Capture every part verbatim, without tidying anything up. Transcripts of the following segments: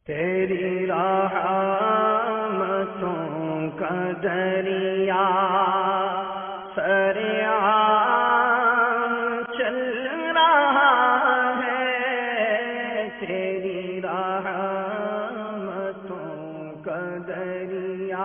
تیری رحمتوں کا دریا سریعان چل رہا ہے، تیری رحمتوں کا دریا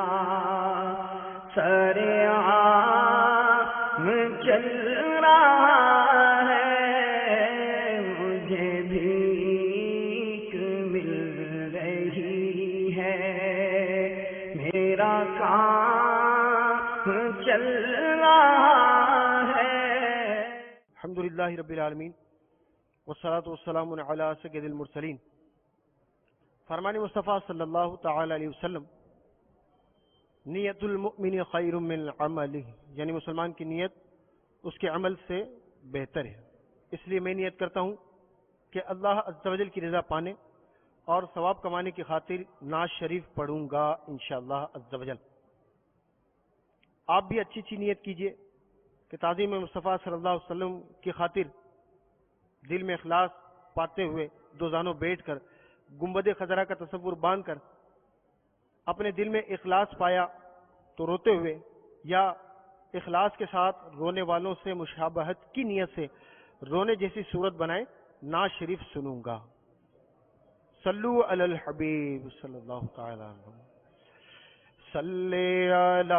سریعان چل رہا ہے، مجھے بھیک مل رہی ہے، میرا کام چل رہا ہے۔ الحمدللہ رب العالمین والصلاة والسلام علی سید المرسلین۔ فرمان مصطفیٰ صلی اللہ تعالی علیہ وسلم، نیت المؤمن خیر من عملہ، یعنی مسلمان کی نیت اس کے عمل سے بہتر ہے۔ اس لیے میں نیت کرتا ہوں کہ اللہ عز و جل کی رضا پانے اور ثواب کمانے کی خاطر نعت شریف پڑھوں گا انشاءاللہ عز و جل۔ آپ بھی اچھی اچھی نیت کیجئے کہ تعظیم مصطفیٰ صلی اللہ علیہ وسلم کی خاطر دل میں اخلاص پاتے ہوئے دو زانوں بیٹھ کر گنبد خضرا کا تصور باندھ کر اپنے دل میں اخلاص پایا تو روتے ہوئے، یا اخلاص کے ساتھ رونے والوں سے مشابہت کی نیت سے رونے جیسی صورت بنائے، نعت شریف سنوں گا۔ صلو علی الحبیب صلی اللہ تعالی عنہ، صلی علی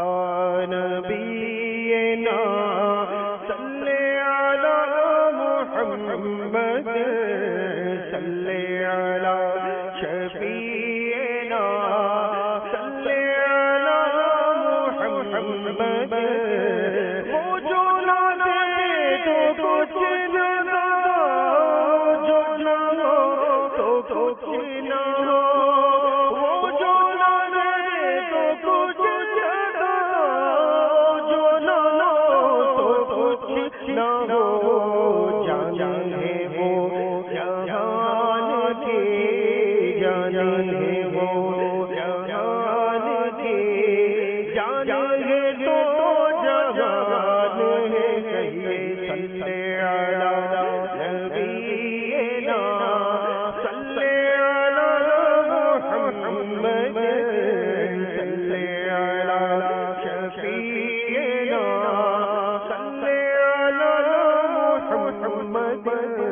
نبینا، صلی علی محمد، صلی علی شفیعنا، صلی علی محمد۔ وہ جو نہ دے تو کچھ نہ دو، جو نہ ہو تو کچھ نہ ہو، وہ جو نہ دے تو کچھ نہ دو، جو نہ ہو تو کچھ نہ ہو، جانے وہ جہان کی، جانے وہ جہان کی، جانے تو جہان ہے، کہیے صلی علی نبینا، صلی علی محمد، صلی علی شفیعنا، صلی علی محمد۔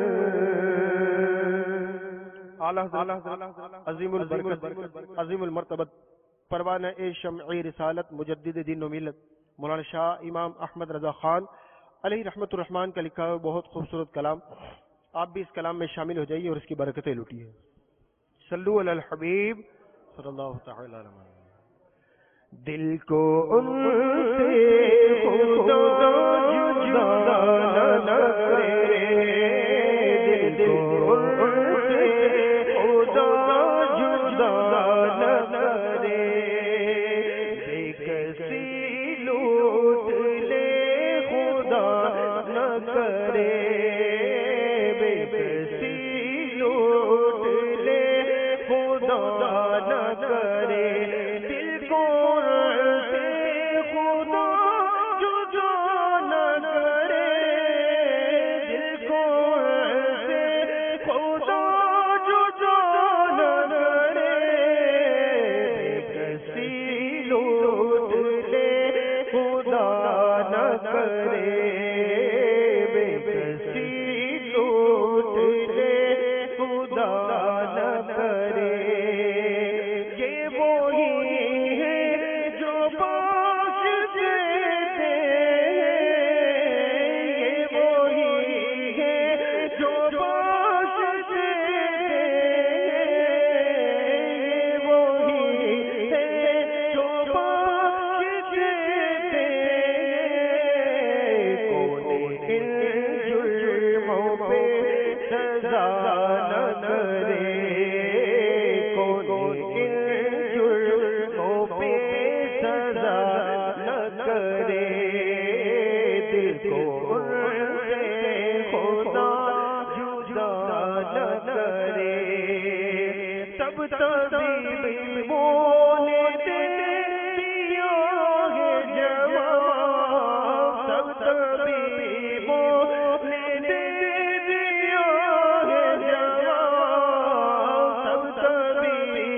اعلیٰ عظیم البرکت عظیم المرتبت پروانہ شمعی رسالت مجدد دین و ملت مولانا شاہ امام احمد رضا خان علیہ رحمت الرحمن کا لکھا ہوا بہت خوبصورت کلام، آپ بھی اس کلام میں شامل ہو جائیے اور اس کی برکتیں لوٹیے۔ صلو علی الحبیب صلی اللہ تعالی علیہ وسلم۔ دل کو ان سے خدا جدا نہ کرے، دل کو ان سے خدا جدا نہ کرے، بے کسی لوٹ لے خدا نہ کرے، بے کسی لوٹ لے خدا نہ کرے، دل کو سے خدا جدا نہ کرے، دل کو سے خدا جدا نہ کرے، کسی لوٹ لے خدا نہ کرے، بے کسی لوٹ لے خدا نہ کرے۔ یہ وہی ہے جو بخش دیتے ہیں، یہ وہی ہے جو بخش دیتے ہیں، یہ وہی ہے جو بخش دیتے ہیں، کون ان جرموں پہ سزا نہ کرے، کون ان جرموں پہ سزا نہ کرے، دل کو ان سے خدا جدا نہ کرے، تب طبیبوں نے دے دیا ہے جواب، تب طبیبوں نے دے دیا ہے جواب، تب طبیبوں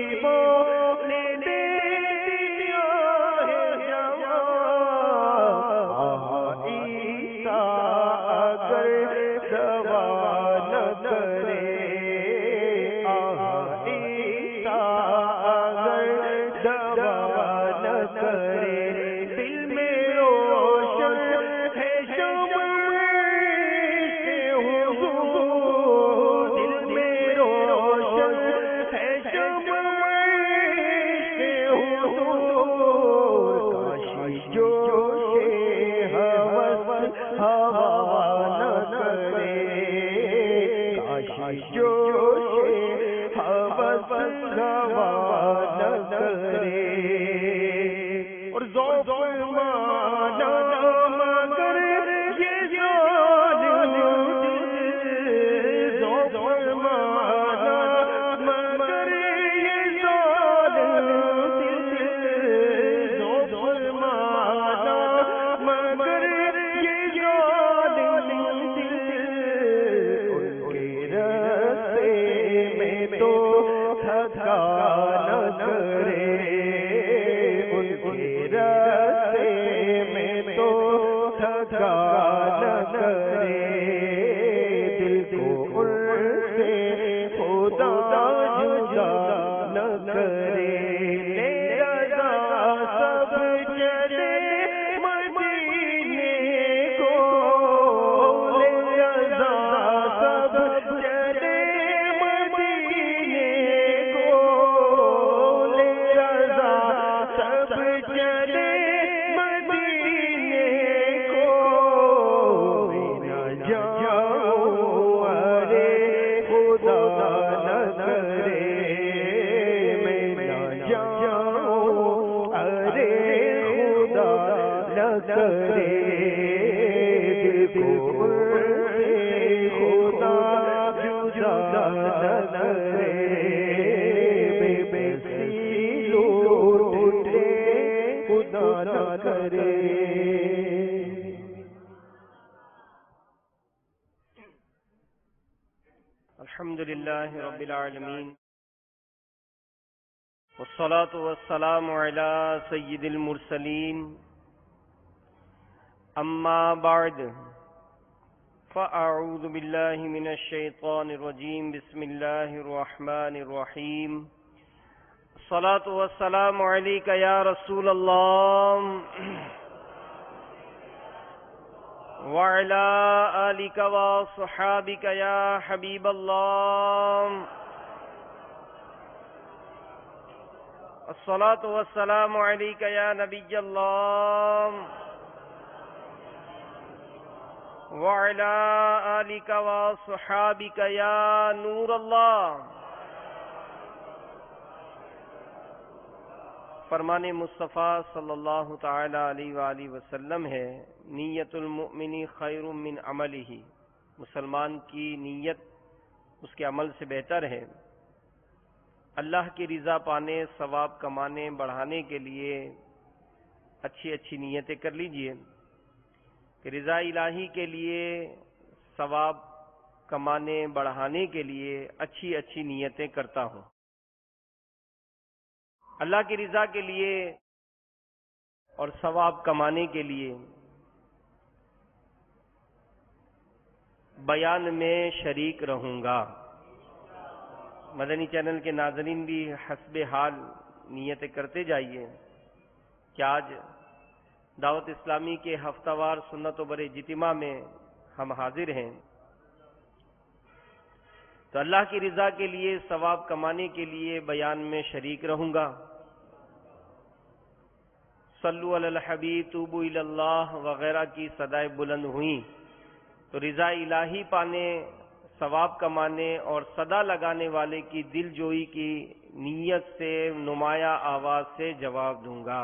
حضور کاش جوش ہوس ہوا نہ کرے کاش جوش ہوس ہوا نہ کرے اور ذوق مانا مگر یہ ظالم ذوق مانا مگر یہ ظالم ذوق مانا مگر یہ ظالم ان کے راستے میں تو تھکا نہ کرے راستے میں تو تھکا نہ کرے دل کو ان سے خدا جدا نہ کرے رضا سب چلے مدینے کو رضا سب چلے مدینے کو رضا سب چلے مدینے کو میں نہ جاؤں ارے خدا نہ کرے میں نہ جاؤں ارے خدا نہ کرے دل کو سے خدا جدا نہ کرے بے بسی لوٹ خدا نہ کرے الحمد للہ رب العالمین والصلاة والسلام علی سید المرسلین اما بعد فاعوذ باللہ من الشیطان الرجیم بسم اللہ الرحمن الرحیم الصلاة والسلام علیک یا رسول اللہ وعلى آلك وصحابك يا حبيب الله الصلاة والسلام عليك يا نبي الله وعلى آلك وصحابك يا نور الله فرمان مصطفیٰ صلی اللہ تعالی علیہ وآلہ وسلم ہے نیت المؤمن خیر من عملہ، مسلمان کی نیت اس کے عمل سے بہتر ہے۔ اللہ کی رضا پانے، ثواب کمانے، بڑھانے کے لیے اچھی اچھی نیتیں کر لیجئے کہ رضا الہی کے لیے، ثواب کمانے بڑھانے کے لیے اچھی اچھی نیتیں کرتا ہوں۔ اللہ کی رضا کے لیے اور ثواب کمانے کے لیے بیان میں شریک رہوں گا۔ مدنی چینل کے ناظرین بھی حسب حال نیتیں کرتے جائیے کہ آج دعوت اسلامی کے ہفتہ وار سنت و بر اجتماع میں ہم حاضر ہیں، تو اللہ کی رضا کے لیے، ثواب کمانے کے لیے بیان میں شریک رہوں گا۔ صلو علی الحبیب توبو الی اللہ وغیرہ کی صدائیں بلند ہوئیں تو رضا الہی پانے، ثواب کمانے اور صدا لگانے والے کی دل جوئی کی نیت سے نمایاں آواز سے جواب دوں گا۔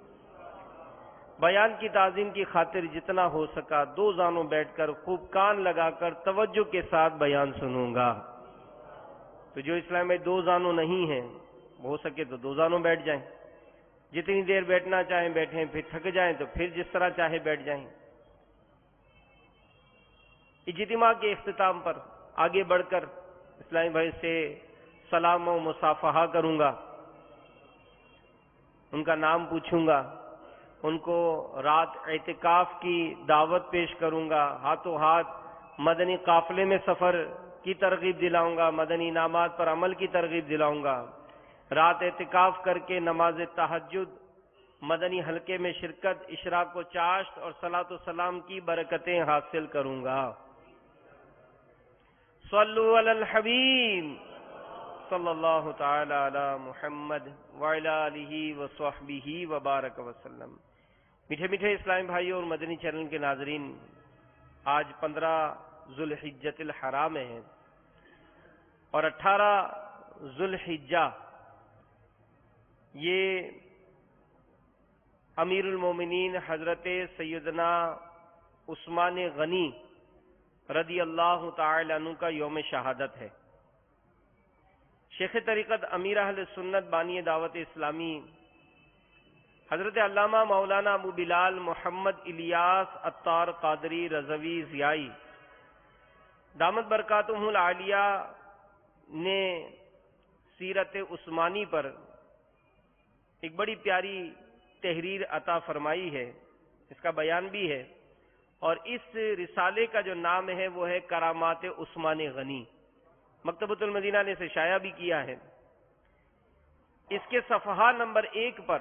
بیان کی تعظیم کی خاطر جتنا ہو سکا دو زانوں بیٹھ کر خوب کان لگا کر توجہ کے ساتھ بیان سنوں گا۔ تو جو اسلام میں دو زانوں نہیں ہیں ہو سکے تو دو زانوں بیٹھ جائیں، جتنی دیر بیٹھنا چاہیں بیٹھیں، پھر تھک جائیں تو پھر جس طرح چاہے بیٹھ جائیں۔ اجتماع کے اختتام پر آگے بڑھ کر اسلامی بھائی سے سلام و مصافحہ کروں گا، ان کا نام پوچھوں گا، ان کو رات اعتکاف کی دعوت پیش کروں گا، ہاتھوں ہاتھ مدنی قافلے میں سفر کی ترغیب دلاؤں گا، مدنی انعامات پر عمل کی ترغیب دلاؤں گا، رات اعتکاف کر کے نماز تہجد، مدنی حلقے میں شرکت، اشراق و چاشت اور صلاۃ و سلام کی برکتیں حاصل کروں گا۔ صلو علی الحبیب صلی اللہ تعالی علی محمد وعلی آلہ وصحبہ وبارک وسلم۔ میٹھے میٹھے اسلامی بھائیوں اور مدنی چینل کے ناظرین، آج پندرہ ذوالحجۃ الحرام ہے اور اٹھارہ ذوالحجہ یہ امیر المومنین حضرت سیدنا عثمان غنی رضی اللہ تعالی عنہ کا یوم شہادت ہے۔ شیخ طریقت امیر اہل سنت بانی دعوت اسلامی حضرت علامہ مولانا ابو بلال محمد الیاس عطار قادری رضوی ضیائی دامت برکاتہم العالیہ نے سیرت عثمانی پر ایک بڑی پیاری تحریر عطا فرمائی ہے، اس کا بیان بھی ہے، اور اس رسالے کا جو نام ہے وہ ہے کرامات عثمان غنی۔ مکتبۃ المدینہ نے اسے شائع بھی کیا ہے۔ اس کے صفحہ نمبر ایک پر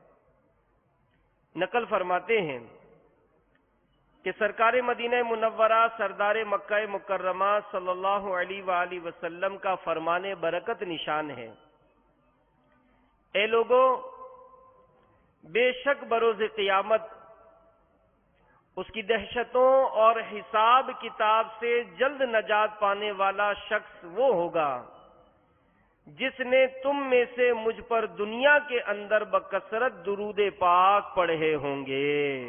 نقل فرماتے ہیں کہ سرکار مدینہ منورہ سردار مکہ مکرمہ صلی اللہ علیہ وآلہ وسلم کا فرمان برکت نشان ہے، اے لوگو، بے شک بروز قیامت اس کی دہشتوں اور حساب کتاب سے جلد نجات پانے والا شخص وہ ہوگا جس نے تم میں سے مجھ پر دنیا کے اندر بکثرت درود پاک پڑھے ہوں گے۔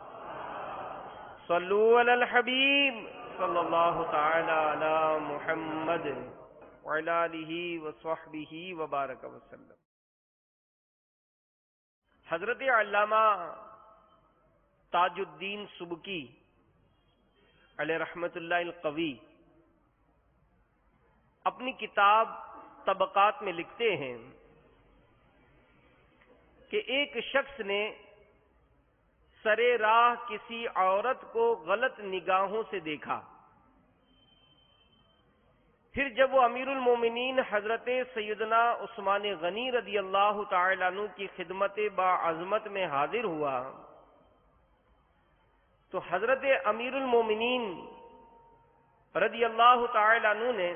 صلو علی الحبیب صلی اللہ تعالی علی محمد وعلی آلہ وصحبہ وبارک وسلم۔ حضرت علامہ تاج الدین سبکی علیہ رحمت اللہ القوی اپنی کتاب طبقات میں لکھتے ہیں کہ ایک شخص نے سرے راہ کسی عورت کو غلط نگاہوں سے دیکھا، پھر جب وہ امیر المومنین حضرت سیدنا عثمان غنی رضی اللہ تعالی عنہ کی خدمت باعظمت میں حاضر ہوا تو حضرت امیر المومنین رضی اللہ تعالی عنہ نے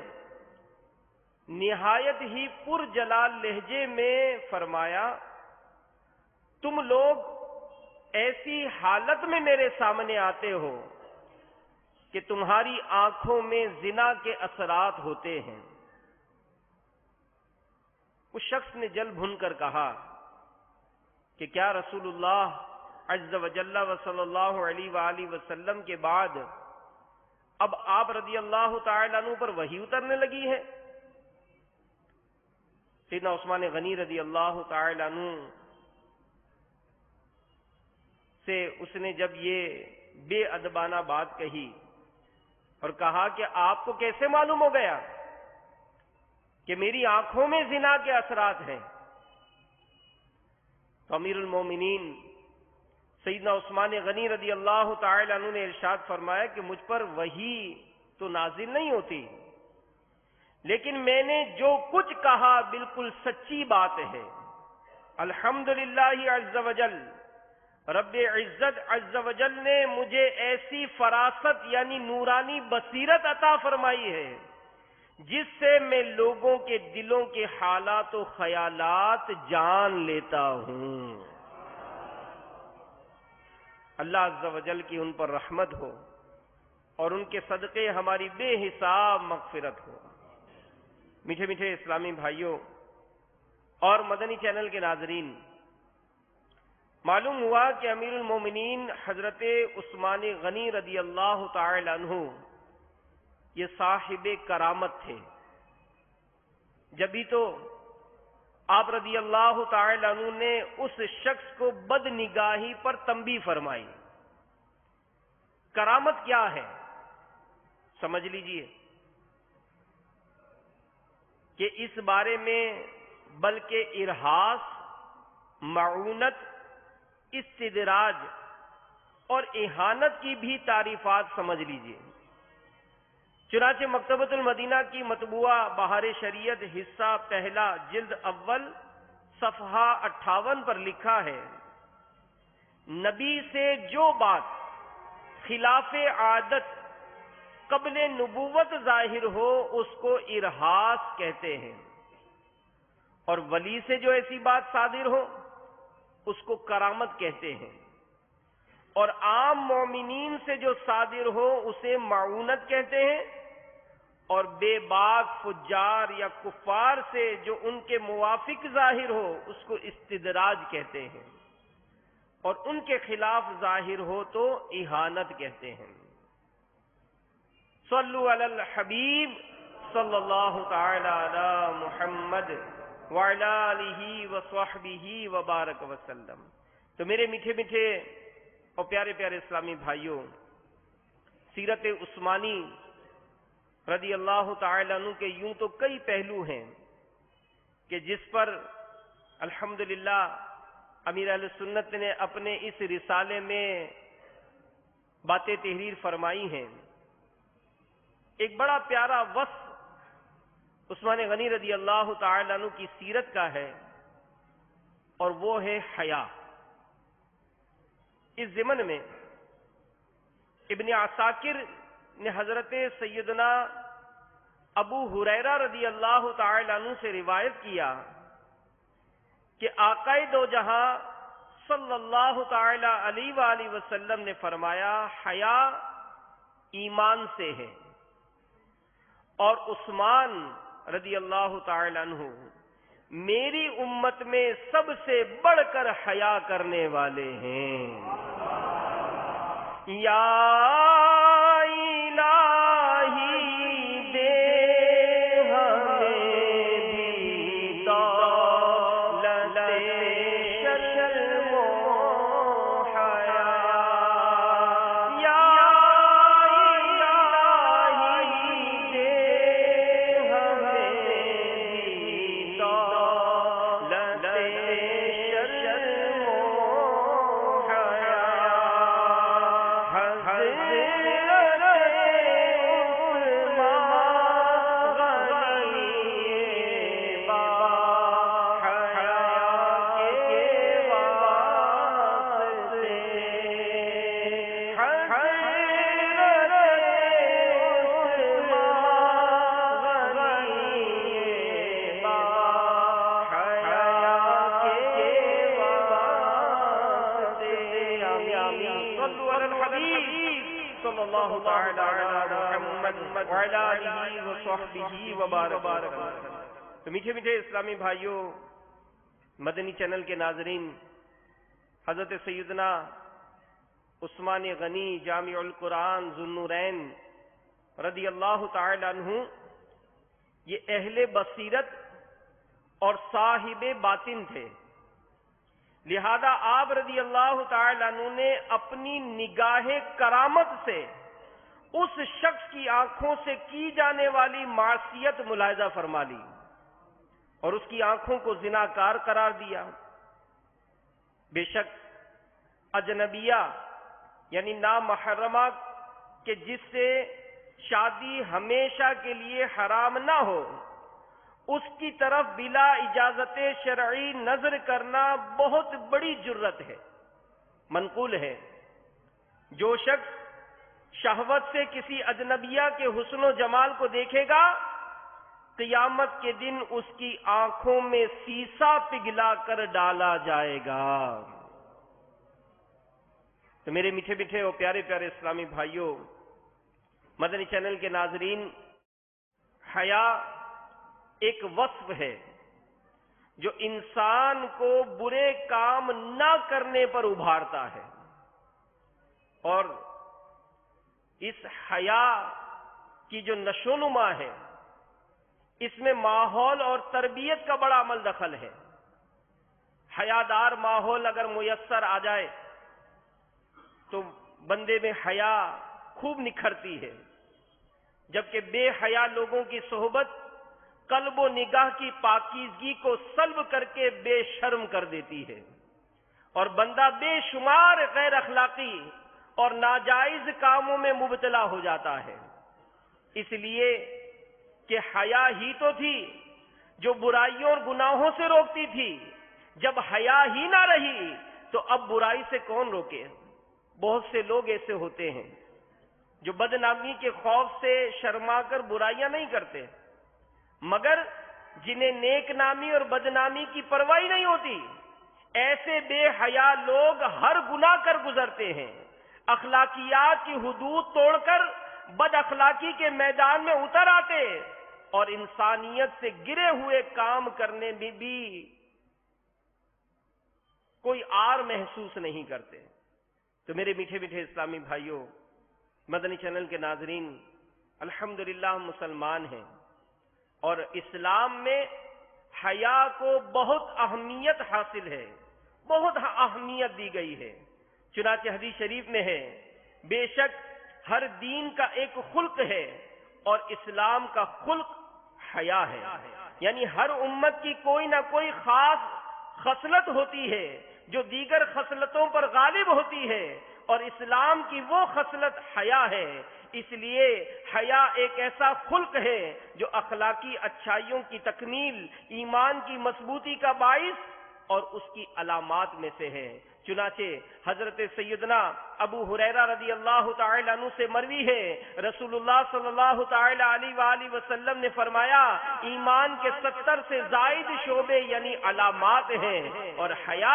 نہایت ہی پر جلال لہجے میں فرمایا، تم لوگ ایسی حالت میں میرے سامنے آتے ہو کہ تمہاری آنکھوں میں زنا کے اثرات ہوتے ہیں۔ اس شخص نے جل بھن کر کہا کہ کیا رسول اللہ عز و جل و صلی اللہ علیہ وآلہ وسلم کے بعد اب آپ رضی اللہ تعالی عنہ پر وحی اترنے لگی ہے؟ سیدنا عثمان غنی رضی اللہ تعالی عنہ سے اس نے جب یہ بے ادبانہ بات کہی اور کہا کہ آپ کو کیسے معلوم ہو گیا کہ میری آنکھوں میں زنا کے اثرات ہیں، تو امیر المومنین سیدنا عثمان غنی رضی اللہ تعالی عنہ نے ارشاد فرمایا کہ مجھ پر وحی تو نازل نہیں ہوتی، لیکن میں نے جو کچھ کہا بالکل سچی بات ہے۔ الحمدللہ عز و جل، رب عزت عز و جل نے مجھے ایسی فراست یعنی نورانی بصیرت عطا فرمائی ہے جس سے میں لوگوں کے دلوں کے حالات و خیالات جان لیتا ہوں۔ اللہ عز و جل کی ان پر رحمت ہو اور ان کے صدقے ہماری بے حساب مغفرت ہو۔ میٹھے میٹھے اسلامی بھائیوں اور مدنی چینل کے ناظرین، معلوم ہوا کہ امیر المومنین حضرت عثمان غنی رضی اللہ تعالی عنہ یہ صاحب کرامت تھے، جبھی تو آپ رضی اللہ تعالی عنہ نے اس شخص کو بد نگاہی پر تنبیہ فرمائی۔ کرامت کیا ہے سمجھ لیجئے کہ اس بارے میں بلکہ ارہاس، معونت، استدراج اور اہانت کی بھی تعریفات سمجھ لیجئے۔ چنانچہ مکتبۃ المدینہ کی مطبوعہ بہار شریعت حصہ پہلا جلد اول صفحہ اٹھاون پر لکھا ہے، نبی سے جو بات خلاف عادت قبل نبوت ظاہر ہو اس کو ارہاس کہتے ہیں۔ اور ولی سے جو ایسی بات صادر ہو اس کو کرامت کہتے ہیں، اور عام مومنین سے جو صادر ہو اسے معونت کہتے ہیں، اور بے باک فجار یا کفار سے جو ان کے موافق ظاہر ہو اس کو استدراج کہتے ہیں، اور ان کے خلاف ظاہر ہو تو اہانت کہتے ہیں۔ صلو علی الحبیب صلی اللہ تعالی علی محمد وعلی آلہ وصحبہ وبارک وسلم۔ تو میرے میٹھے میٹھے اور پیارے پیارے اسلامی بھائیوں، سیرت عثمانی رضی اللہ تعالی عنہ کے یوں تو کئی پہلو ہیں کہ جس پر الحمدللہ امیر اہل سنت نے اپنے اس رسالے میں باتیں تحریر فرمائی ہیں۔ ایک بڑا پیارا وصف عثمان غنی رضی اللہ تعالی عنہ کی سیرت کا ہے، اور وہ ہے حیا۔ اس ضمن میں ابن عساکر نے حضرت سیدنا ابو ہریرہ رضی اللہ تعالی عنہ سے روایت کیا کہ آقا دو جہاں صلی اللہ تعالی علیہ وآلہ وسلم نے فرمایا حیا ایمان سے ہے، اور عثمان رضی اللہ تعالی عنہ میری امت میں سب سے بڑھ کر حیا کرنے والے ہیں۔ یا صلی اللہ تعالی علی محمد وعلی آلہ وصحبہ وبارک۔ تو میٹھے میٹھے اسلامی بھائیوں، مدنی چینل کے ناظرین، حضرت سیدنا عثمان غنی جامع القرآن ذو النورین رضی اللہ تعالی عنہ یہ اہل بصیرت اور صاحب باطن تھے، لہذا آپ رضی اللہ تعالی عنہ نے اپنی نگاہ کرامت سے اس شخص کی آنکھوں سے کی جانے والی معصیت ملاحظہ فرما لی اور اس کی آنکھوں کو زناکار قرار دیا۔ بے شک اجنبیہ یعنی نامحرمہ کہ جس سے شادی ہمیشہ کے لیے حرام نہ ہو، اس کی طرف بلا اجازت شرعی نظر کرنا بہت بڑی جرت ہے۔ منقول ہے جو شخص شہوت سے کسی اجنبیہ کے حسن و جمال کو دیکھے گا، قیامت کے دن اس کی آنکھوں میں سیسا پگھلا کر ڈالا جائے گا۔ تو میرے میٹھے میٹھے اور پیارے پیارے اسلامی بھائیوں، مدنی چینل کے ناظرین، حیا ایک وصف ہے جو انسان کو برے کام نہ کرنے پر ابھارتا ہے، اور اس حیا کی جو نشو نما ہے اس میں ماحول اور تربیت کا بڑا عمل دخل ہے۔ حیادار ماحول اگر میسر آ جائے تو بندے میں حیا خوب نکھرتی ہے، جبکہ بے حیا لوگوں کی صحبت قلب و نگاہ کی پاکیزگی کو سلب کر کے بے شرم کر دیتی ہے، اور بندہ بے شمار غیر اخلاقی اور ناجائز کاموں میں مبتلا ہو جاتا ہے۔ اس لیے کہ حیا ہی تو تھی جو برائیوں اور گناہوں سے روکتی تھی، جب حیا ہی نہ رہی تو اب برائی سے کون روکے؟ بہت سے لوگ ایسے ہوتے ہیں جو بدنامی کے خوف سے شرما کر برائیاں نہیں کرتے، مگر جنہیں نیک نامی اور بدنامی کی پرواہ نہیں ہوتی، ایسے بے حیا لوگ ہر گناہ کر گزرتے ہیں، اخلاقیات کی حدود توڑ کر بد اخلاقی کے میدان میں اتر آتے اور انسانیت سے گرے ہوئے کام کرنے میں بھی کوئی آر محسوس نہیں کرتے۔ تو میرے میٹھے میٹھے اسلامی بھائیوں، مدنی چینل کے ناظرین، الحمدللہ ہم مسلمان ہیں اور اسلام میں حیا کو بہت اہمیت حاصل ہے، بہت اہمیت دی گئی ہے۔ چنانچہ حدیث شریف میں ہے، بے شک ہر دین کا ایک خلق ہے اور اسلام کا خلق حیا ہے، یعنی ہر امت کی کوئی نہ کوئی خاص خصلت ہوتی ہے جو دیگر خصلتوں پر غالب ہوتی ہے، اور اسلام کی وہ خصلت حیا ہے۔ اس لیے حیا ایک ایسا خلق ہے جو اخلاقی اچھائیوں کی تکمیل، ایمان کی مضبوطی کا باعث اور اس کی علامات میں سے ہے۔ چنانچہ حضرت سیدنا ابو ہریرہ رضی اللہ تعالی عنہ سے مروی ہے، رسول اللہ صلی اللہ تعالی علیہ وآلہ وسلم نے فرمایا، ایمان کے ستر سے زائد شعبے یعنی علامات ہیں اور حیا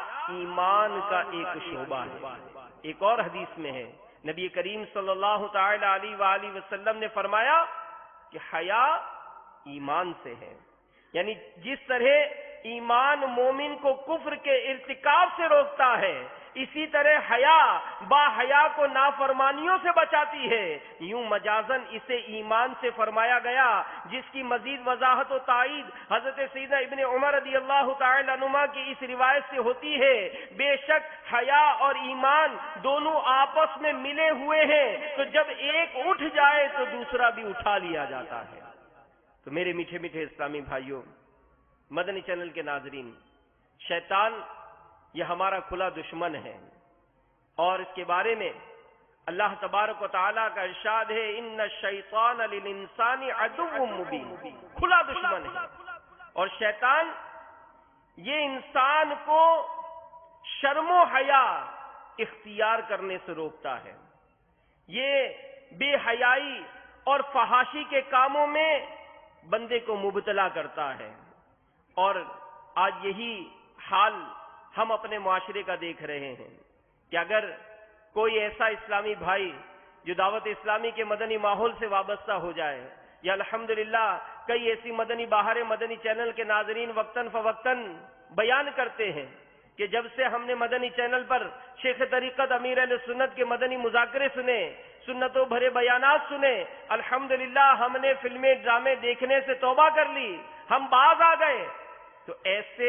ایمان کا ایک شعبہ ہے۔ ایک اور حدیث میں ہے، نبی کریم صلی اللہ تعالی علیہ وآلہ وسلم نے فرمایا کہ حیا ایمان سے ہے، یعنی جس طرح ایمان مومن کو کفر کے ارتکاب سے روکتا ہے، اسی طرح حیا با حیا کو نافرمانیوں سے بچاتی ہے۔ یوں مجازن اسے ایمان سے فرمایا گیا، جس کی مزید وضاحت و تائید حضرت سیدنا ابن عمر رضی اللہ تعالی عنہما کی اس روایت سے ہوتی ہے، بے شک حیا اور ایمان دونوں آپس میں ملے ہوئے ہیں، تو جب ایک اٹھ جائے تو دوسرا بھی اٹھا لیا جاتا ہے۔ تو میرے میٹھے میٹھے اسلامی بھائیوں، مدنی چینل کے ناظرین، شیطان یہ ہمارا کھلا دشمن ہے، اور اس کے بارے میں اللہ تبارک و تعالیٰ کا ارشاد ہے، ان الشیطان للانسان عدو مبین، کھلا دشمن ہے، اور شیطان یہ انسان کو شرم و حیا اختیار کرنے سے روکتا ہے، یہ بے حیائی اور فحاشی کے کاموں میں بندے کو مبتلا کرتا ہے۔ اور آج یہی حال ہم اپنے معاشرے کا دیکھ رہے ہیں کہ اگر کوئی ایسا اسلامی بھائی جو دعوت اسلامی کے مدنی ماحول سے وابستہ ہو جائے، یا الحمدللہ کئی ایسی مدنی بہاریں مدنی چینل کے ناظرین وقتاً فوقتاً بیان کرتے ہیں کہ جب سے ہم نے مدنی چینل پر شیخ طریقت امیر اہل سنت کے مدنی مذاکرے سنے، سنتوں بھرے بیانات سنے، الحمدللہ ہم نے فلمیں ڈرامے دیکھنے سے توبہ کر لی، ہم باز آ گئے۔ تو ایسے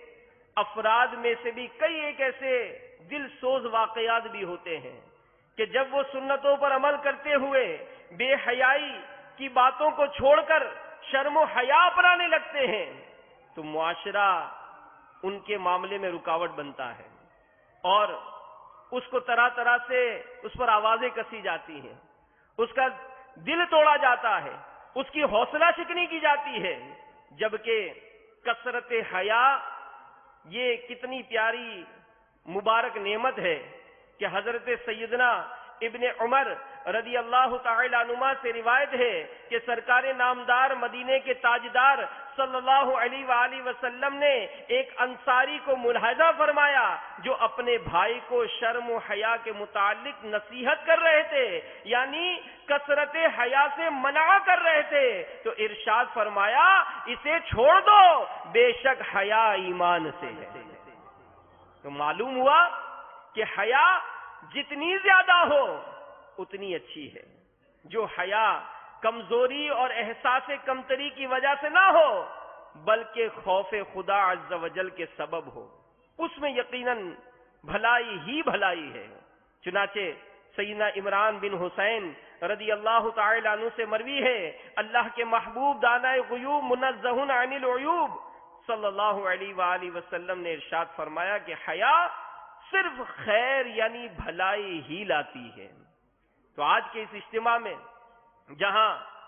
افراد میں سے بھی کئی ایک ایسے دل سوز واقعات بھی ہوتے ہیں کہ جب وہ سنتوں پر عمل کرتے ہوئے بے حیائی کی باتوں کو چھوڑ کر شرم و حیا اپنانے لگتے ہیں تو معاشرہ ان کے معاملے میں رکاوٹ بنتا ہے، اور اس کو طرح طرح سے اس پر آوازیں کسی جاتی ہیں، اس کا دل توڑا جاتا ہے، اس کی حوصلہ شکنی کی جاتی ہے، جبکہ کثرت حیا یہ کتنی پیاری مبارک نعمت ہے کہ حضرت سیدنا ابن عمر رضی اللہ تعالی عنہما سے روایت ہے کہ سرکار نامدار مدینے کے تاجدار صلی اللہ علیہ وآلہ وسلم نے ایک انصاری کو ملاحظہ فرمایا جو اپنے بھائی کو شرم و حیا کے متعلق نصیحت کر رہے تھے، یعنی کثرت حیا سے منع کر رہے تھے، تو ارشاد فرمایا اسے چھوڑ دو، بے شک حیا ایمان سے ہے۔ تو معلوم ہوا کہ حیا جتنی زیادہ ہو اتنی اچھی ہے۔ جو حیا کمزوری اور احساس کمتری کی وجہ سے نہ ہو بلکہ خوف خدا عز و جل کے سبب ہو، اس میں یقیناً بھلائی ہی بھلائی ہے۔ چنانچہ سیدنا عمران بن حسین رضی اللہ تعالی عنہ سے مروی ہے، اللہ کے محبوب دانائے غیوب منزہ عن العیوب صلی اللہ علیہ وآلہ وسلم نے ارشاد فرمایا کہ حیا صرف خیر یعنی بھلائی ہی لاتی ہے۔ تو آج کے اس اجتماع میں جہاں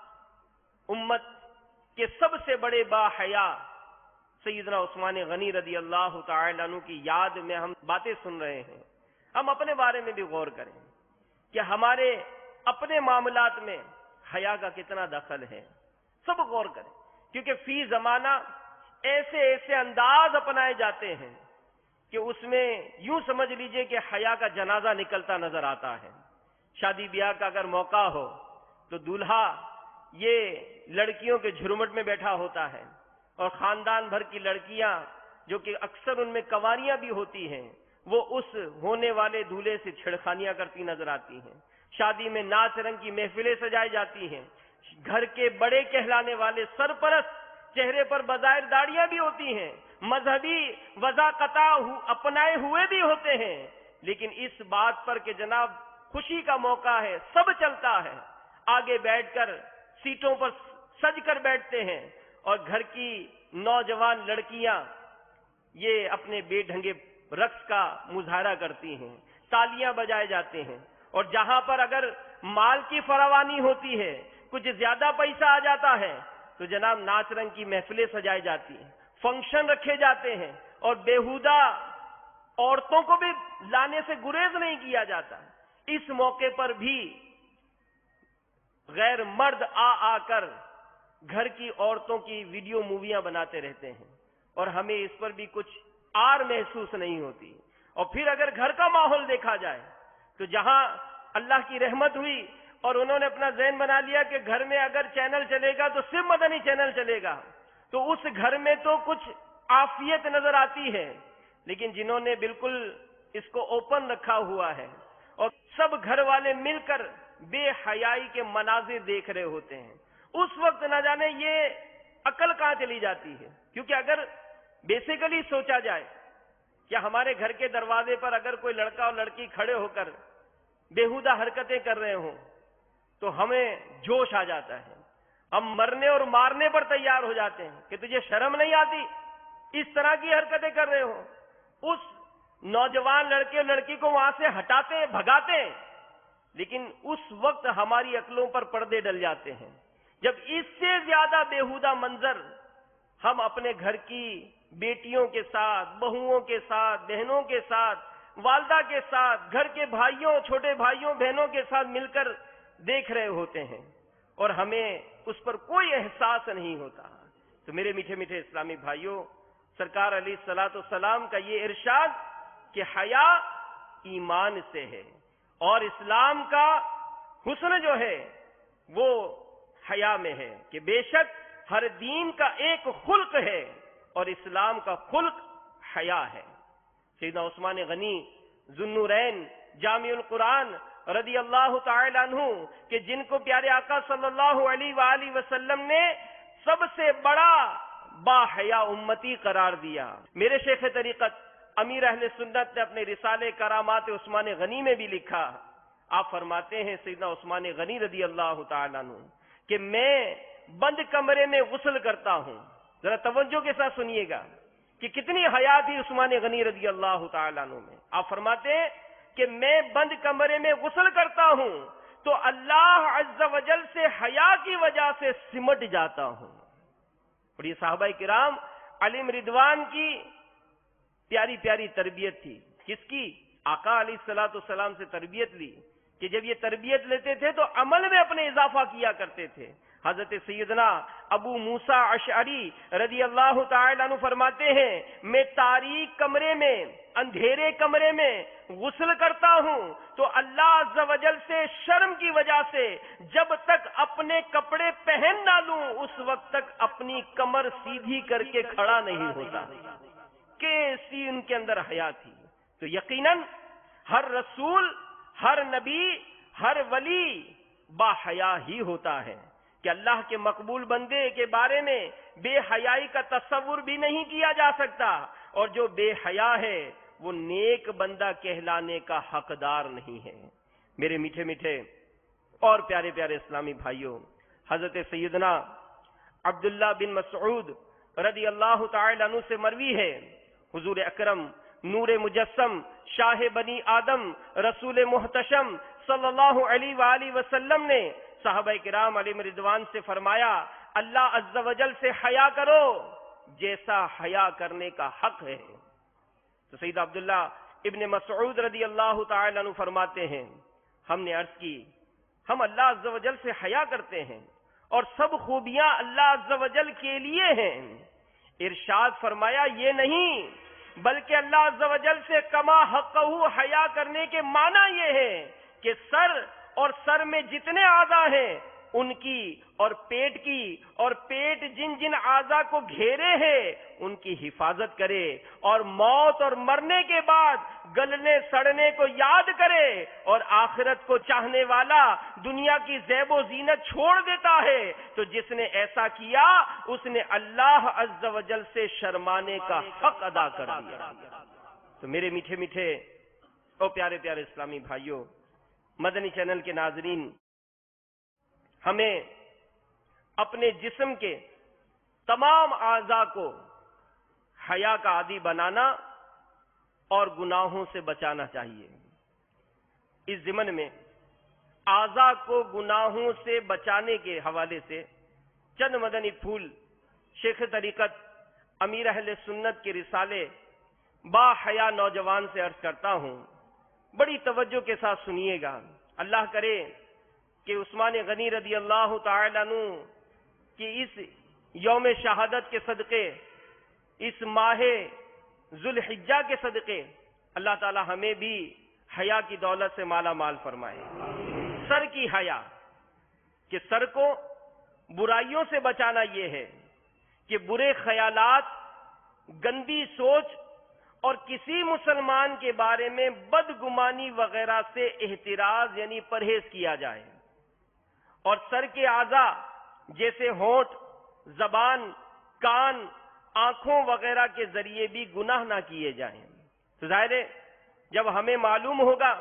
امت کے سب سے بڑے با حیا سیدنا عثمان غنی رضی اللہ تعالی عنہ کی یاد میں ہم باتیں سن رہے ہیں، ہم اپنے بارے میں بھی غور کریں کہ ہمارے اپنے معاملات میں حیا کا کتنا دخل ہے۔ سب غور کریں کیونکہ فی زمانہ ایسے ایسے انداز اپنائے جاتے ہیں کہ اس میں یوں سمجھ لیجئے کہ حیا کا جنازہ نکلتا نظر آتا ہے. شادی بیاہ کا اگر موقع ہو تو دولہا یہ لڑکیوں کے جھرمٹ میں بیٹھا ہوتا ہے اور خاندان بھر کی لڑکیاں جو کہ اکثر ان میں کنواریاں بھی ہوتی ہیں وہ اس ہونے والے دولہے سے چھڑخانیاں کرتی نظر آتی ہیں. شادی میں ناچ رنگ کی محفلیں سجائی جاتی ہیں. گھر کے بڑے کہلانے والے سرپرست چہرے پر بظاہر داڑیاں بھی ہوتی ہیں, مذہبی وضاقت اپنائے ہوئے بھی ہوتے ہیں, لیکن اس بات پر کہ جناب خوشی کا موقع ہے, سب چلتا ہے, آگے بیٹھ کر سیٹوں پر سج کر بیٹھتے ہیں اور گھر کی نوجوان لڑکیاں یہ اپنے بے ڈھنگے رقص کا مظاہرہ کرتی ہیں, تالیاں بجائے جاتے ہیں. اور جہاں پر اگر مال کی فراوانی ہوتی ہے, کچھ زیادہ پیسہ آ جاتا ہے, تو جناب ناچ رنگ کی محفلیں سجائی جاتی ہیں, فنکشن رکھے جاتے ہیں اور بیہودہ عورتوں کو بھی لانے سے گریز نہیں کیا جاتا. اس موقع پر بھی غیر مرد آ آ کر گھر کی عورتوں کی ویڈیو موویاں بناتے رہتے ہیں اور ہمیں اس پر بھی کچھ آر محسوس نہیں ہوتی. اور پھر اگر گھر کا ماحول دیکھا جائے تو جہاں اللہ کی رحمت ہوئی اور انہوں نے اپنا ذہن بنا لیا کہ گھر میں اگر چینل چلے گا تو صرف مدنی چینل چلے گا, تو اس گھر میں تو کچھ عافیت نظر آتی ہے, لیکن جنہوں نے بالکل اس کو اوپن رکھا ہوا ہے اور سب گھر والے مل کر بے حیائی کے مناظر دیکھ رہے ہوتے ہیں, اس وقت نہ جانے یہ عقل کہاں چلی جاتی ہے. کیونکہ اگر بیسیکلی سوچا جائے کہ ہمارے گھر کے دروازے پر اگر کوئی لڑکا اور لڑکی کھڑے ہو کر بیہودہ حرکتیں کر رہے ہوں تو ہمیں جوش آ جاتا ہے, ہم مرنے اور مارنے پر تیار ہو جاتے ہیں کہ تجھے شرم نہیں آتی اس طرح کی حرکتیں کر رہے ہو. اس نوجوان لڑکے اور لڑکی کو وہاں سے ہٹاتے ہیں, بھگاتے ہیں, لیکن اس وقت ہماری عقلوں پر پردے ڈل جاتے ہیں جب اس سے زیادہ بیہودہ منظر ہم اپنے گھر کی بیٹیوں کے ساتھ, بہوؤں کے ساتھ, بہنوں کے ساتھ, والدہ کے ساتھ, گھر کے بھائیوں, چھوٹے بھائیوں بہنوں کے ساتھ مل کر دیکھ رہے ہوتے ہیں اور ہمیں اس پر کوئی احساس نہیں ہوتا. تو میرے میٹھے میٹھے اسلامی بھائیوں, سرکار علیہ الصلوۃ والسلام کا یہ ارشاد کہ حیا ایمان سے ہے اور اسلام کا حسن جو ہے وہ حیا میں ہے, کہ بے شک ہر دین کا ایک خلق ہے اور اسلام کا خلق حیا ہے. سیدنا عثمان غنی ذوالنورین جامع القرآن رضی اللہ تعالی عنہ کہ جن کو پیارے آقا صلی اللہ علیہ وآلہ وسلم نے سب سے بڑا با حیا امتی قرار دیا. میرے شیخ طریقت امیر اہل سنت نے اپنے رسالے کرامات عثمان غنی میں بھی لکھا, آپ فرماتے ہیں سیدنا عثمان غنی رضی اللہ تعالی عنہ کہ میں بند کمرے میں غسل کرتا ہوں. ذرا توجہ کے ساتھ سنیے گا کہ کتنی حیا تھی عثمان غنی رضی اللہ تعالی عنہ میں. آپ فرماتے ہیں کہ میں بند کمرے میں غسل کرتا ہوں تو اللہ عز و جل سے حیا کی وجہ سے سمٹ جاتا ہوں. اور یہ صحابہ کرام علیہم رضوان کی پیاری پیاری تربیت تھی. کس کی؟ آقا علیہ الصلوۃ والسلام سے تربیت لی کہ جب یہ تربیت لیتے تھے تو عمل میں اپنے اضافہ کیا کرتے تھے. حضرت سیدنا ابو موسیٰ اشعری رضی اللہ تعالی عنہ فرماتے ہیں میں تاریک کمرے میں, اندھیرے کمرے میں غسل کرتا ہوں تو اللہ عز و جل سے شرم کی وجہ سے جب تک اپنے کپڑے پہن نہ لوں اس وقت تک اپنی کمر سیدھی کر کے کھڑا نہیں ہوتا. کیسی ان کے اندر حیا تھی. تو یقیناً ہر رسول, ہر نبی, ہر ولی با حیا ہی ہوتا ہے کہ اللہ کے مقبول بندے کے بارے میں بے حیائی کا تصور بھی نہیں کیا جا سکتا, اور جو بے حیا ہے وہ نیک بندہ کہلانے کا حقدار نہیں ہے. میرے میٹھے میٹھے اور پیارے پیارے اسلامی بھائیوں, حضرت سیدنا عبداللہ بن مسعود رضی اللہ تعالی عنہ سے مروی ہے حضور اکرم نور مجسم شاہ بنی آدم رسول محتشم صلی اللہ علیہ وآلہ وسلم نے صحابہ کرام علیہم رضوان سے فرمایا اللہ عز و جل سے حیا کرو جیسا حیا کرنے کا حق ہے. تو سید عبداللہ ابن مسعود رضی اللہ تعالی عنہ فرماتے ہیں ہم نے عرض کی ہم اللہ عز و جل سے حیا کرتے ہیں اور سب خوبیاں اللہ عز و جل کے لیے ہیں۔ ارشاد فرمایا یہ نہیں، بلکہ اللہ عز و جل سے کما حقہ حیا کرنے کے معنی یہ ہے کہ سر اور سر میں جتنے اعضاء ہیں ان کی اور پیٹ کی اور پیٹ جن جن اعضاء کو گھیرے ہیں ان کی حفاظت کرے، اور موت اور مرنے کے بعد گلنے سڑنے کو یاد کرے، اور آخرت کو چاہنے والا دنیا کی زیب و زینت چھوڑ دیتا ہے، تو جس نے ایسا کیا اس نے اللہ عز و جل سے شرمانے کا حق ادا کر دیا۔ تو میرے میٹھے میٹھے اور پیارے پیارے اسلامی بھائیوں، مدنی چینل کے ناظرین، ہمیں اپنے جسم کے تمام اعضاء کو حیا کا عادی بنانا اور گناہوں سے بچانا چاہیے۔ اس ضمن میں اعضاء کو گناہوں سے بچانے کے حوالے سے چند مدنی پھول شیخ طریقت امیر اہل سنت کے رسالے با حیا نوجوان سے عرض کرتا ہوں، بڑی توجہ کے ساتھ سنیے گا۔ اللہ کرے کہ عثمان غنی رضی اللہ تعالی عنہ کی اس یوم شہادت کے صدقے، اس ماہ ذوالحجہ کے صدقے، اللہ تعالی ہمیں بھی حیا کی دولت سے مالا مال فرمائے۔ سر کی حیا، کہ سر کو برائیوں سے بچانا یہ ہے کہ برے خیالات، گندی سوچ اور کسی مسلمان کے بارے میں بدگمانی وغیرہ سے احتراز یعنی پرہیز کیا جائے، اور سر کے اعضاء جیسے ہونٹ، زبان، کان، آنکھوں وغیرہ کے ذریعے بھی گناہ نہ کیے جائیں۔ تو ظاہر ہے جب ہمیں معلوم ہوگا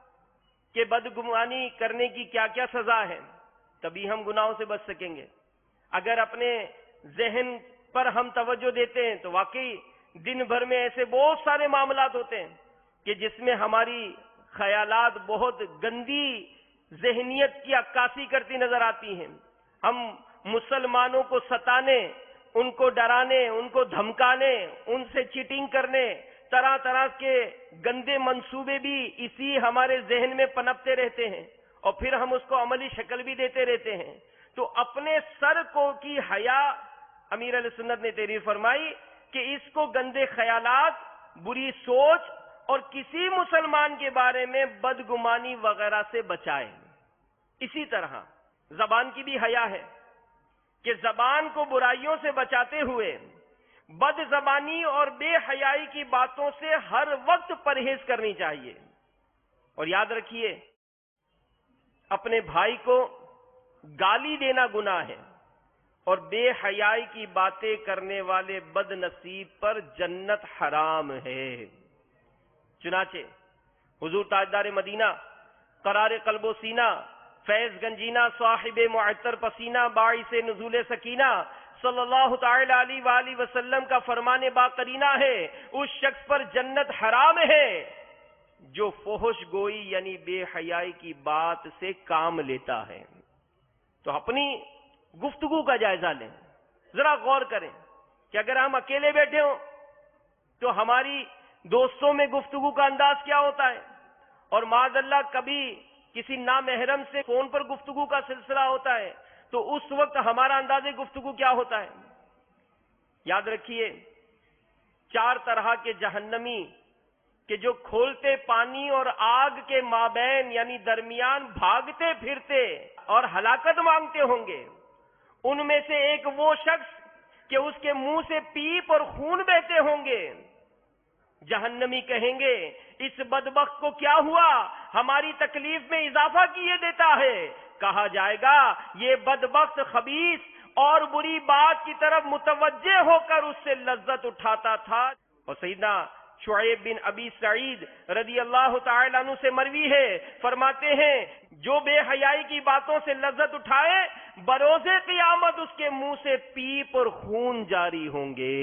کہ بدگمانی کرنے کی کیا کیا سزا ہے تبھی ہم گناہوں سے بچ سکیں گے۔ اگر اپنے ذہن پر ہم توجہ دیتے ہیں تو واقعی دن بھر میں ایسے بہت سارے معاملات ہوتے ہیں کہ جس میں ہماری خیالات بہت گندی ذہنیت کی عکاسی کرتی نظر آتی ہیں۔ ہم مسلمانوں کو ستانے، ان کو ڈرانے، ان کو دھمکانے، ان سے چیٹنگ کرنے، طرح طرح کے گندے منصوبے بھی اسی ہمارے ذہن میں پنپتے رہتے ہیں، اور پھر ہم اس کو عملی شکل بھی دیتے رہتے ہیں۔ تو اپنے سر کو کی حیا، امیر علیہ سنت نے تحریر فرمائی کہ اس کو گندے خیالات، بری سوچ اور کسی مسلمان کے بارے میں بدگمانی وغیرہ سے بچائے۔ اسی طرح زبان کی بھی حیا ہے کہ زبان کو برائیوں سے بچاتے ہوئے بد زبانی اور بے حیائی کی باتوں سے ہر وقت پرہیز کرنی چاہیے۔ اور یاد رکھیے، اپنے بھائی کو گالی دینا گناہ ہے، اور بے حیائی کی باتیں کرنے والے بد نصیب پر جنت حرام ہے۔ چنانچہ حضور تاجدار مدینہ، قرار قلب و سینہ، فیض گنجینہ، صاحب معطر پسینہ، باعث نزول سکینہ صلی اللہ تعالی علیہ وآلہ وسلم کا فرمان باقرینہ ہے، اس شخص پر جنت حرام ہے جو فحش گوئی یعنی بے حیائی کی بات سے کام لیتا ہے۔ تو اپنی گفتگو کا جائزہ لیں، ذرا غور کریں کہ اگر ہم اکیلے بیٹھے ہوں تو ہماری دوستوں میں گفتگو کا انداز کیا ہوتا ہے، اور معاذ اللہ کبھی کسی نامحرم سے فون پر گفتگو کا سلسلہ ہوتا ہے تو اس وقت ہمارا انداز گفتگو کیا ہوتا ہے۔ یاد رکھیے، چار طرح کے جہنمی کہ جو کھولتے پانی اور آگ کے مابین یعنی درمیان بھاگتے پھرتے اور ہلاکت مانگتے ہوں گے، ان میں سے ایک وہ شخص کہ اس کے منہ سے پیپ اور خون بہتے ہوں گے۔ جہنمی کہیں گے اس بدبخت کو کیا ہوا، ہماری تکلیف میں اضافہ کیے دیتا ہے۔ کہا جائے گا یہ بدبخت خبیث اور بری بات کی طرف متوجہ ہو کر اس سے لذت اٹھاتا تھا۔ اور سیدنا شعیب بن ابی سعید رضی اللہ تعالی عنہ سے مروی ہے، فرماتے ہیں جو بے حیائی کی باتوں سے لذت اٹھائے بروز قیامت اس کے منہ سے پیپ اور خون جاری ہوں گے۔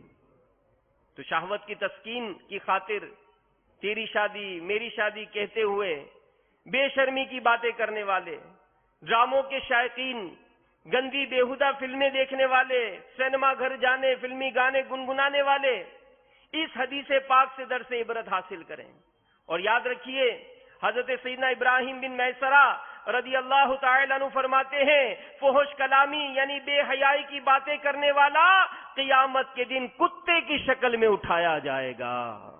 تو شہوت کی تسکین کی خاطر تیری شادی میری شادی کہتے ہوئے بے شرمی کی باتیں کرنے والے، ڈراموں کے شائقین، گندی بےہودہ فلمیں دیکھنے والے، سینما گھر جانے فلمی گانے گنگنانے والے اس حدیث پاک سے درس عبرت حاصل کریں۔ اور یاد رکھیے، حضرت سیدنا ابراہیم بن میسرہ رضی اللہ تعالی عنہ فرماتے ہیں فحش کلامی یعنی بے حیائی کی باتیں کرنے والا قیامت کے دن کتے کی شکل میں اٹھایا جائے گا۔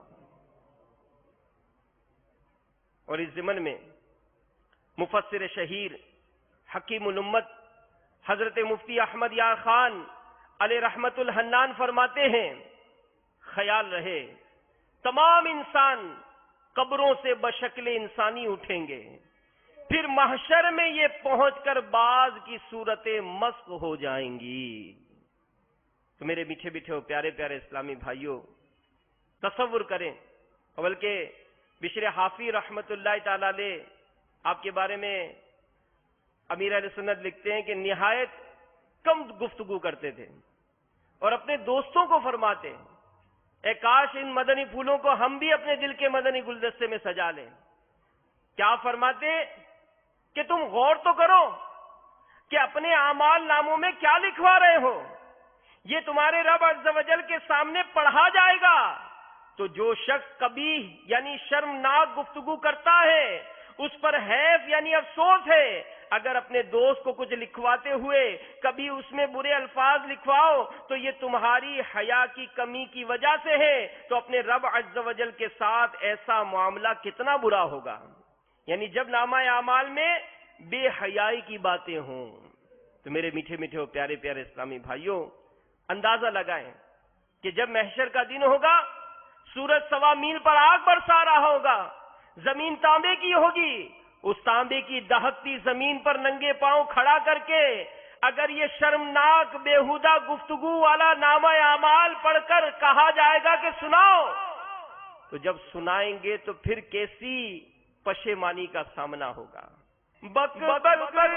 اور اس ضمن میں مفسر شہیر حکیم الامت حضرت مفتی احمد یار خان علیہ رحمت الحنان فرماتے ہیں خیال رہے تمام انسان قبروں سے بشکل انسانی اٹھیں گے، پھر محشر میں یہ پہنچ کر بعض کی صورتیں مسخ ہو جائیں گی۔ تو میرے میٹھے میٹھے پیارے پیارے اسلامی بھائیوں، تصور کریں، بلکہ بشر حافی رحمت اللہ تعالی علیہ آپ کے بارے میں امیر اہل سنت لکھتے ہیں کہ نہایت کم گفتگو کرتے تھے اور اپنے دوستوں کو فرماتے ہیں اے کاش ان مدنی پھولوں کو ہم بھی اپنے دل کے مدنی گلدستے میں سجا لیں۔ کیا فرماتے کہ تم غور تو کرو کہ اپنے اعمال ناموں میں کیا لکھوا رہے ہو، یہ تمہارے رب عز و جل کے سامنے پڑھا جائے گا۔ تو جو شخص کبھی یعنی شرمناک گفتگو کرتا ہے اس پر حیف یعنی افسوس ہے، اگر اپنے دوست کو کچھ لکھواتے ہوئے کبھی اس میں برے الفاظ لکھواؤ تو یہ تمہاری حیا کی کمی کی وجہ سے ہے، تو اپنے رب عز و جل کے ساتھ ایسا معاملہ کتنا برا ہوگا۔ یعنی جب نامہ اعمال میں بے حیائی کی باتیں ہوں تو میرے میٹھے میٹھے اور پیارے پیارے اسلامی بھائیوں اندازہ لگائیں کہ جب محشر کا دن ہوگا، سورج سوا میل پر آگ برسا رہا ہوگا، زمین تانبے کی ہوگی، اس تانبے کی دہکتی زمین پر ننگے پاؤں کھڑا کر کے اگر یہ شرمناک بےہودہ گفتگو والا نامہ اعمال پڑھ کر کہا جائے گا کہ سناؤ، تو جب سنائیں گے تو پھر کیسی پشیمانی کا سامنا ہوگا۔ بک بک کر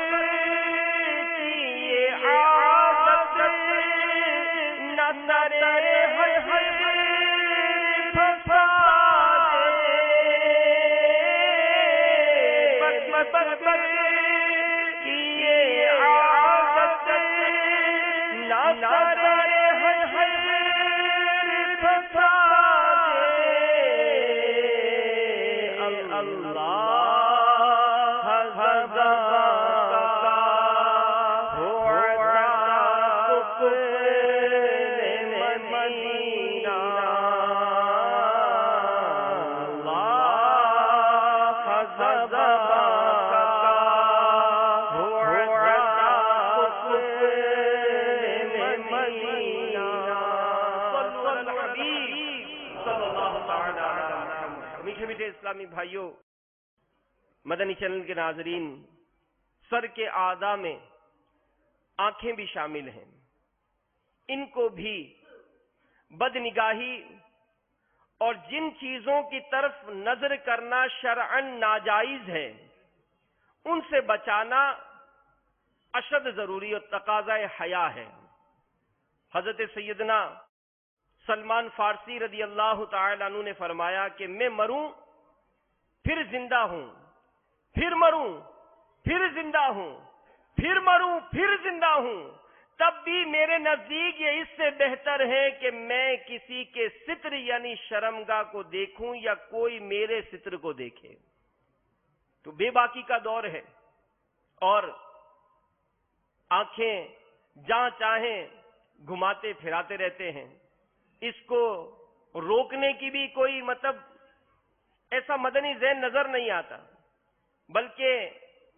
یہ عادت نظر ہے پھنسا دے، بک بک کر یہ عادت نظر ہے پھنسا دے، اللہ اسلامی بھائیوں، مدنی چینل کے ناظرین، سر کے اعضاء میں آنکھیں بھی شامل ہیں، ان کو بھی بدنگاہی اور جن چیزوں کی طرف نظر کرنا شرعاً ناجائز ہے ان سے بچانا اشد ضروری اور تقاضۂ حیا ہے۔ حضرت سیدنا سلمان فارسی رضی اللہ تعالی عنہ نے فرمایا کہ میں مروں پھر زندہ ہوں، پھر مروں پھر زندہ ہوں، پھر مروں پھر زندہ ہوں، تب بھی میرے نزدیک یہ اس سے بہتر ہے کہ میں کسی کے ستر یعنی شرمگاہ کو دیکھوں یا کوئی میرے ستر کو دیکھے۔ تو بے باکی کا دور ہے اور آنکھیں جہاں چاہیں گھماتے پھراتے رہتے ہیں، اس کو روکنے کی بھی کوئی مطلب ایسا مدنی ذہن نظر نہیں آتا، بلکہ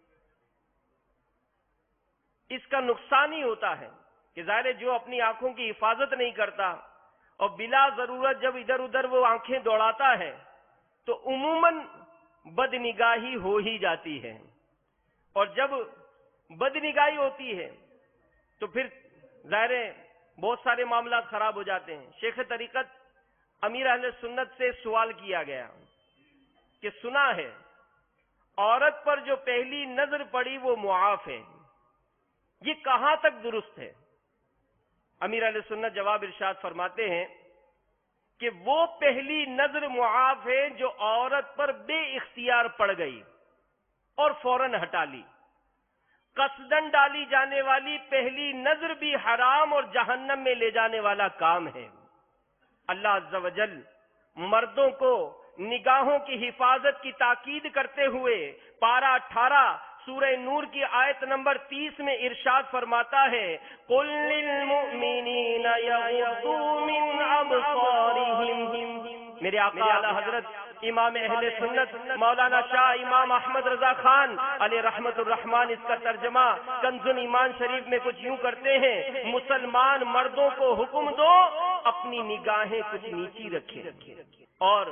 اس کا نقصان ہی ہوتا ہے کہ ظاہر جو اپنی آنکھوں کی حفاظت نہیں کرتا اور بلا ضرورت جب ادھر ادھر وہ آنکھیں دوڑاتا ہے تو عموماً بدنگاہی ہو ہی جاتی ہے، اور جب بدنگاہی ہوتی ہے تو پھر ظاہر بہت سارے معاملات خراب ہو جاتے ہیں۔ شیخ طریقت امیر اہل سنت سے سوال کیا گیا کہ سنا ہے عورت پر جو پہلی نظر پڑی وہ معاف ہے، یہ کہاں تک درست ہے؟ امیر اہل سنت جواب ارشاد فرماتے ہیں کہ وہ پہلی نظر معاف ہے جو عورت پر بے اختیار پڑ گئی اور فوراً ہٹا لی۔ قصدن ڈالی جانے والی پہلی نظر بھی حرام اور جہنم میں لے جانے والا کام ہے۔ اللہ عز و جل مردوں کو نگاہوں کی حفاظت کی تاکید کرتے ہوئے پارہ اٹھارہ سورہ نور کی آیت نمبر تیس میں ارشاد فرماتا ہے قُلْ لِلْمُؤْمِنِينَ يَغُضُّوا مِنْ أَبْصَارِهِمْ۔ میرے آقا اعلیٰ حضرت امام اہل سنت مولانا شاہ امام احمد رضا خان علیہ رحمت الرحمان اس کا ترجمہ کنز ایمان شریف میں کچھ یوں کرتے ہیں، مسلمان مردوں کو حکم دو اپنی نگاہیں کچھ نیچی رکھیں۔ اور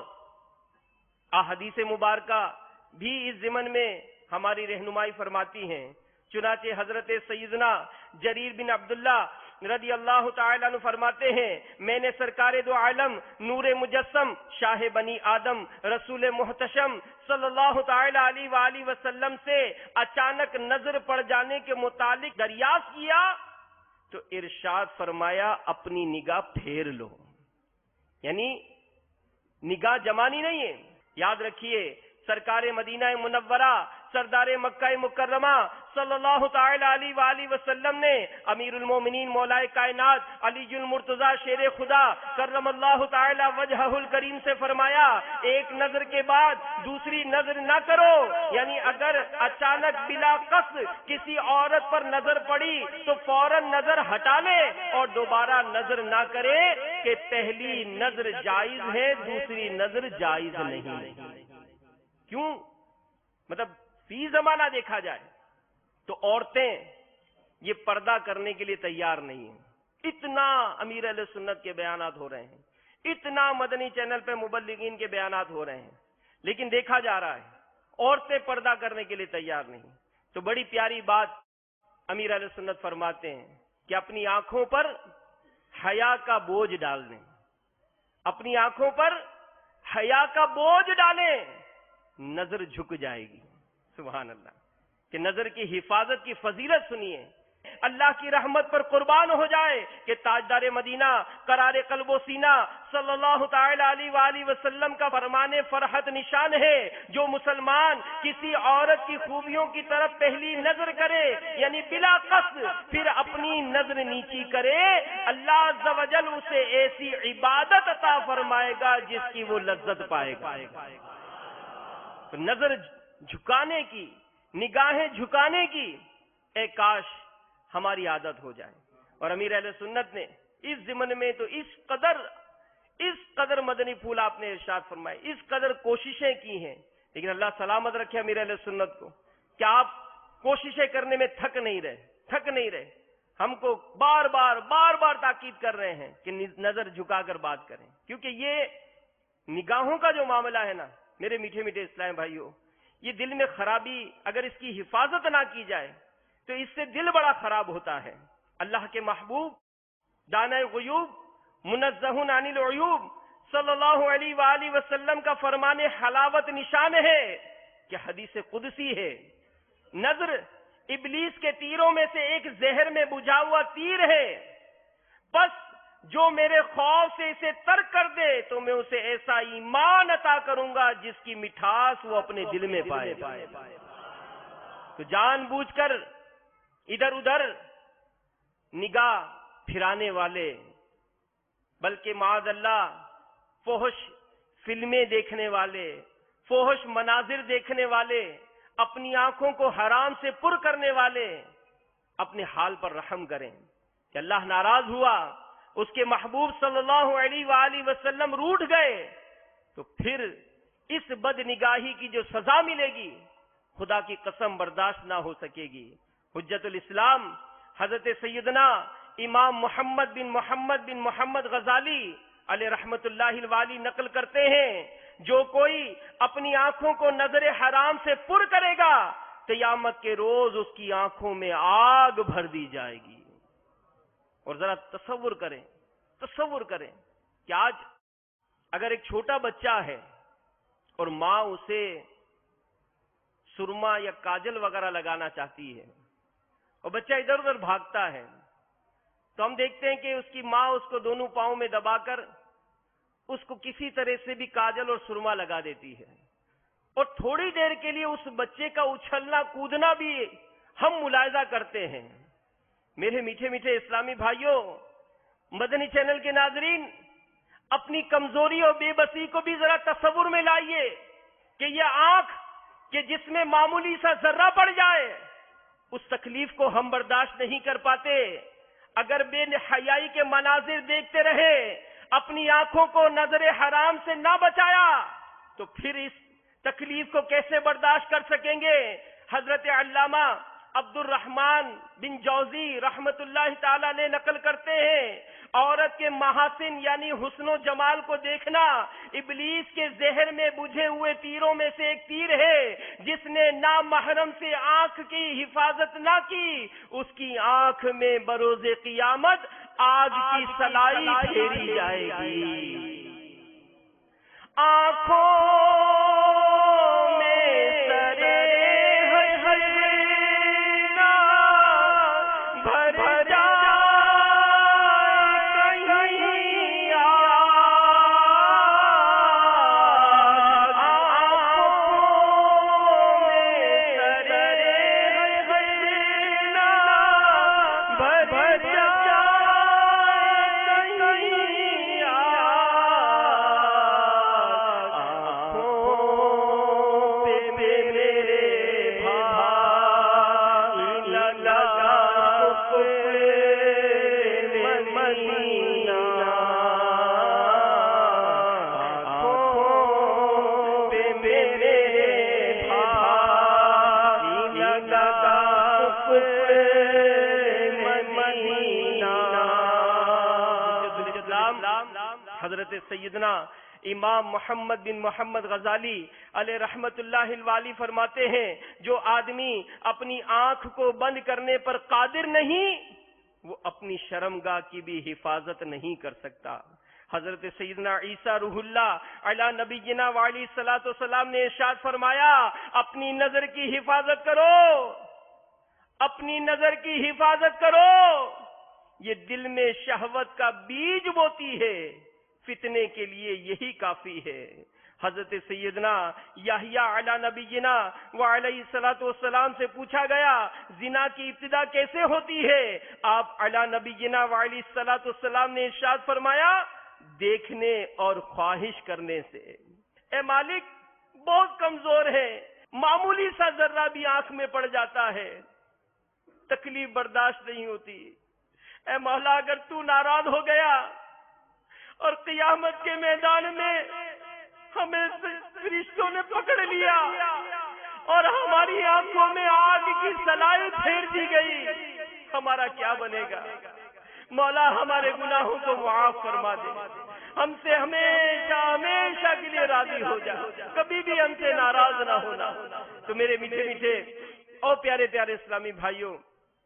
احادیث مبارکہ بھی اس ضمن میں ہماری رہنمائی فرماتی ہیں، چنانچہ حضرت سیدنا جریر بن عبداللہ رضی اللہ تعالیٰ عنہ فرماتے ہیں میں نے سرکار دو عالم نور مجسم شاہ بنی آدم رسول محتشم صلی اللہ تعالیٰ علیہ وآلہ وسلم سے اچانک نظر پڑ جانے کے متعلق دریافت کیا تو ارشاد فرمایا اپنی نگاہ پھیر لو، یعنی نگاہ جمانی نہیں ہے۔ یاد رکھیے سرکار مدینہ منورہ سردار مکہ مکرمہ صلی اللہ تعالی علیہ وآلہ وسلم نے امیر المومنین مولا کائنات علی المرتضی شیر خدا کرم اللہ تعالی وجہہ الکریم سے فرمایا ایک نظر کے بعد دوسری نظر نہ کرو، یعنی اگر اچانک بلا قصد کسی عورت پر نظر پڑی تو فوراً نظر ہٹا لے اور دوبارہ نظر نہ کرے کہ پہلی نظر جائز ہے دوسری نظر جائز نہیں۔ کیوں؟ مطلب فی زمانہ دیکھا جائے تو عورتیں یہ پردہ کرنے کے لیے تیار نہیں ہیں۔ اتنا امیر اہل سنت کے بیانات ہو رہے ہیں، اتنا مدنی چینل پہ مبلغین کے بیانات ہو رہے ہیں، لیکن دیکھا جا رہا ہے عورتیں پردہ کرنے کے لیے تیار نہیں۔ تو بڑی پیاری بات امیر اہل سنت فرماتے ہیں کہ اپنی آنکھوں پر حیا کا بوجھ ڈال دیں، اپنی آنکھوں پر حیا کا بوجھ ڈالیں، نظر جھک جائے گی۔ سبحان اللہ، کہ نظر کی حفاظت کی فضیلت سنیے، اللہ کی رحمت پر قربان ہو جائے کہ تاجدار مدینہ قرار قلب و سینہ صلی اللہ تعالی علیہ وآلہ وسلم کا فرمان فرحت نشان ہے جو مسلمان کسی عورت کی خوبیوں کی طرف پہلی نظر کرے یعنی بلا قصد پھر اپنی نظر نیچی کرے، اللہ عز و جل اسے ایسی عبادت عطا فرمائے گا جس کی وہ لذت پائے گا۔ تو نظر جھکانے کی، نگاہیں جھکانے کی اے کاش ہماری عادت ہو جائے۔ اور امیر اہل سنت نے اس ضمن میں تو اس قدر اس قدر مدنی پھول آپ نے ارشاد فرمائے، اس قدر کوششیں کی ہیں، لیکن اللہ سلامت رکھے امیر اہل سنت کو کہ آپ کوششیں کرنے میں تھک نہیں رہے تھک نہیں رہے ہم کو بار بار بار بار تاکید کر رہے ہیں کہ نظر جھکا کر بات کریں، کیونکہ یہ نگاہوں کا جو معاملہ ہے نا میرے میٹھے میٹھے اسلام بھائیوں، یہ دل میں خرابی اگر اس کی حفاظت نہ کی جائے تو اس سے دل بڑا خراب ہوتا ہے۔ اللہ کے محبوب دانۂ غیوب منزہ عن العیوب صلی اللہ علیہ وآلہ وسلم کا فرمان حلاوت نشان ہے کہ حدیث قدسی ہے، نظر ابلیس کے تیروں میں سے ایک زہر میں بجھا ہوا تیر ہے، بس جو میرے خوف سے اسے ترک کر دے تو میں اسے ایسا ایمان عطا کروں گا جس کی مٹھاس وہ اپنے دل میں پائے۔ تو جان بوجھ کر ادھر ادھر نگاہ پھرانے والے، بلکہ معاذ اللہ فحش فلمیں دیکھنے والے، فحش مناظر دیکھنے والے، اپنی آنکھوں کو حرام سے پر کرنے والے اپنے حال پر رحم کریں کہ اللہ ناراض ہوا، اس کے محبوب صلی اللہ علیہ وآلہ وسلم روٹھ گئے تو پھر اس بد نگاہی کی جو سزا ملے گی خدا کی قسم برداشت نہ ہو سکے گی۔ حجت الاسلام حضرت سیدنا امام محمد بن محمد بن محمد غزالی علیہ رحمت اللہ الوالی نقل کرتے ہیں جو کوئی اپنی آنکھوں کو نظر حرام سے پر کرے گا قیامت کے روز اس کی آنکھوں میں آگ بھر دی جائے گی۔ اور ذرا تصور کریں تصور کریں کہ آج اگر ایک چھوٹا بچہ ہے اور ماں اسے سرما یا کاجل وغیرہ لگانا چاہتی ہے اور بچہ ادھر ادھر بھاگتا ہے تو ہم دیکھتے ہیں کہ اس کی ماں اس کو دونوں پاؤں میں دبا کر اس کو کسی طرح سے بھی کاجل اور سرما لگا دیتی ہے، اور تھوڑی دیر کے لیے اس بچے کا اچھلنا کودنا بھی ہم ملاحظہ کرتے ہیں۔ میرے میٹھے میٹھے اسلامی بھائیوں، مدنی چینل کے ناظرین، اپنی کمزوری اور بے بسی کو بھی ذرا تصور میں لائیے کہ یہ آنکھ کہ جس میں معمولی سا ذرہ پڑ جائے اس تکلیف کو ہم برداشت نہیں کر پاتے. اگر بے حیائی کے مناظر دیکھتے رہے، اپنی آنکھوں کو نظر حرام سے نہ بچایا تو پھر اس تکلیف کو کیسے برداشت کر سکیں گے؟ حضرت علامہ عبد الرحمن بن جوزی رحمت اللہ تعالی نے نقل کرتے ہیں، عورت کے محاسن یعنی حسن و جمال کو دیکھنا ابلیس کے ذہن میں بجھے ہوئے تیروں میں سے ایک تیر ہے. جس نے نامحرم سے آنکھ کی حفاظت نہ کی اس کی آنکھ میں بروز قیامت آگ کی سلائی پھیری جائے گی. آنکھوں حضرت سیدنا امام محمد بن محمد غزالی علیہ رحمت اللہ الوالی فرماتے ہیں، جو آدمی اپنی آنکھ کو بند کرنے پر قادر نہیں وہ اپنی شرمگاہ کی بھی حفاظت نہیں کر سکتا. حضرت سیدنا عیسیٰ روح اللہ علی نبینا وعلی الصلاۃ والسلام نے ارشاد فرمایا، اپنی نظر کی حفاظت کرو، اپنی نظر کی حفاظت کرو، یہ دل میں شہوت کا بیج بوتی ہے، فتنے کے لیے یہی کافی ہے. حضرت سیدنا یحییٰ علی نبینا وعلیہ الصلوۃ والسلام سے پوچھا گیا زنا کی ابتدا کیسے ہوتی ہے؟ آپ علی نبینا وعلیہ الصلوۃ والسلام نے ارشاد فرمایا، دیکھنے اور خواہش کرنے سے. اے مالک بہت کمزور ہے، معمولی سا ذرہ بھی آنکھ میں پڑ جاتا ہے، تکلیف برداشت نہیں ہوتی. اے مولا اگر تو ناراض ہو گیا اور قیامت کے میدان میں ہمیں فرشتوں نے پکڑ لیا اور ہماری آنکھوں میں آگ کی سلائی پھیر دی گئی، ہمارا کیا بنے گا؟ مولا ہمارے گناہوں کو معاف فرما دے، ہم سے ہمیشہ ہمیشہ کے لیے راضی ہو جا، کبھی بھی ہم سے ناراض نہ ہونا. تو میرے میٹھے میٹھے اور پیارے پیارے اسلامی بھائیوں،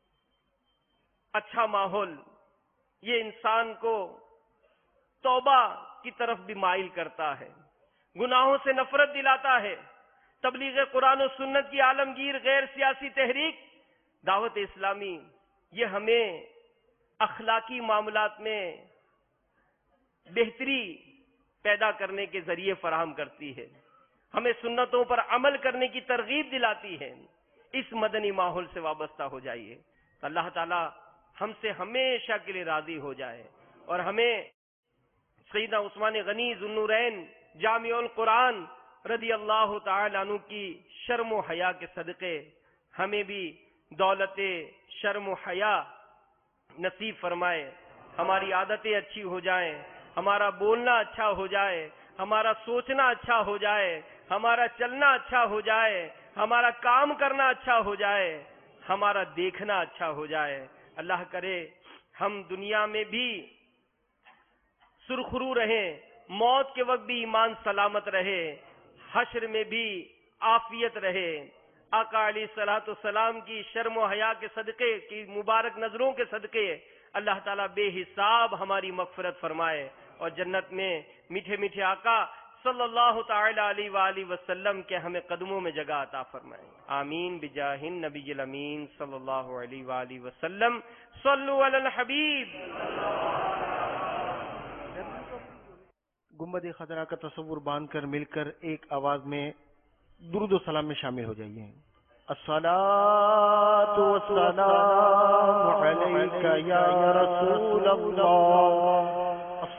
اچھا ماحول یہ انسان کو توبہ کی طرف بھی مائل کرتا ہے، گناہوں سے نفرت دلاتا ہے. تبلیغ قرآن و سنت کی عالمگیر غیر سیاسی تحریک دعوت اسلامی یہ ہمیں اخلاقی معاملات میں بہتری پیدا کرنے کے ذریعے فراہم کرتی ہے، ہمیں سنتوں پر عمل کرنے کی ترغیب دلاتی ہے. اس مدنی ماحول سے وابستہ ہو جائیے، اللہ تعالی ہم سے ہمیشہ کے لیے راضی ہو جائے اور ہمیں سیدنا عثمان غنی ذو النورین جامع القرآن رضی اللہ تعالی عنہ کی شرم و حیا کے صدقے ہمیں بھی دولت شرم و حیا نصیب فرمائے، ہماری عادتیں اچھی ہو جائیں، ہمارا بولنا اچھا ہو جائے، ہمارا سوچنا اچھا ہو جائے، ہمارا چلنا اچھا ہو جائے، ہمارا کام کرنا اچھا ہو جائے، ہمارا دیکھنا اچھا ہو جائے. اللہ کرے ہم دنیا میں بھی سرخرو رہیں، موت کے وقت بھی ایمان سلامت رہے، حشر میں بھی عافیت رہے. آقا علیہ الصلوۃ والسلام کی شرم و حیا کے صدقے کی مبارک نظروں کے صدقے اللہ تعالیٰ بے حساب ہماری مغفرت فرمائے اور جنت میں میٹھے میٹھے آقا صلی اللہ تعالی علیہ وآلہ وسلم کے ہمیں قدموں میں جگہ عطا فرمائے. آمین بجاہ النبی الامین صلی اللہ علیہ وآلہ وسلم. صلوا علی الحبیب. گنبد خضرا کا تصور باندھ کر مل کر ایک آواز میں درود و سلام میں شامل ہو جائیے. الصلاۃ والسلام علیک یا رسول اللہ،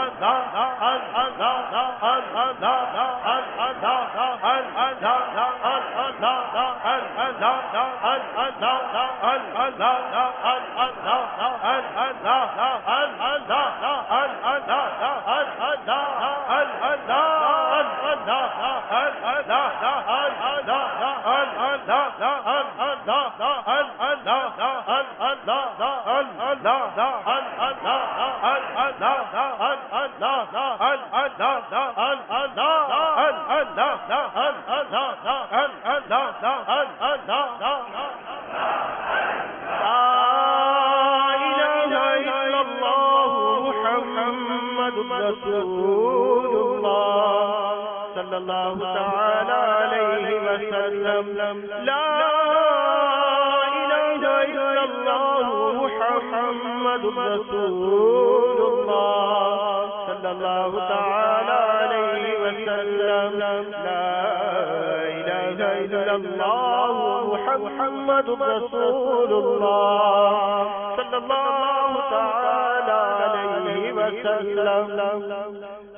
صلی اللہ تعالی علیہ وسلم لا الہ الا اللہ محمد رسول اللہ صلی اللہ تعالی علیہ وسلم لا الہ الا اللہ محمد رسول اللہ صلی اللہ تعالی علیہ وسلم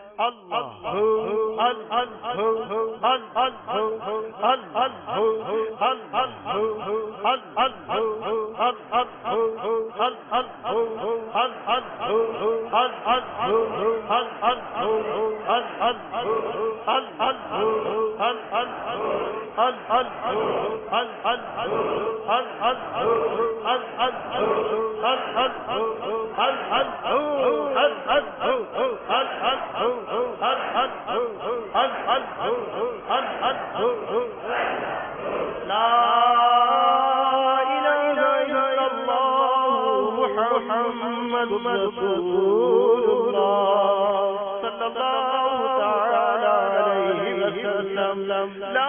رسول اللہ صلی اللہ تعالی علیہ وسلم لا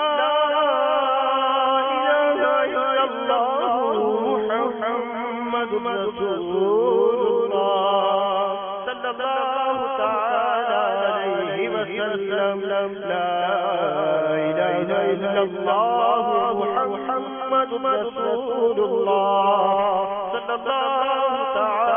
الہ الا اللہ محمد رسول اللہ صلی اللہ تعالی علیہ وسلم لا الہ الا اللہ محمد رسول اللہ صلی اللہ تعالی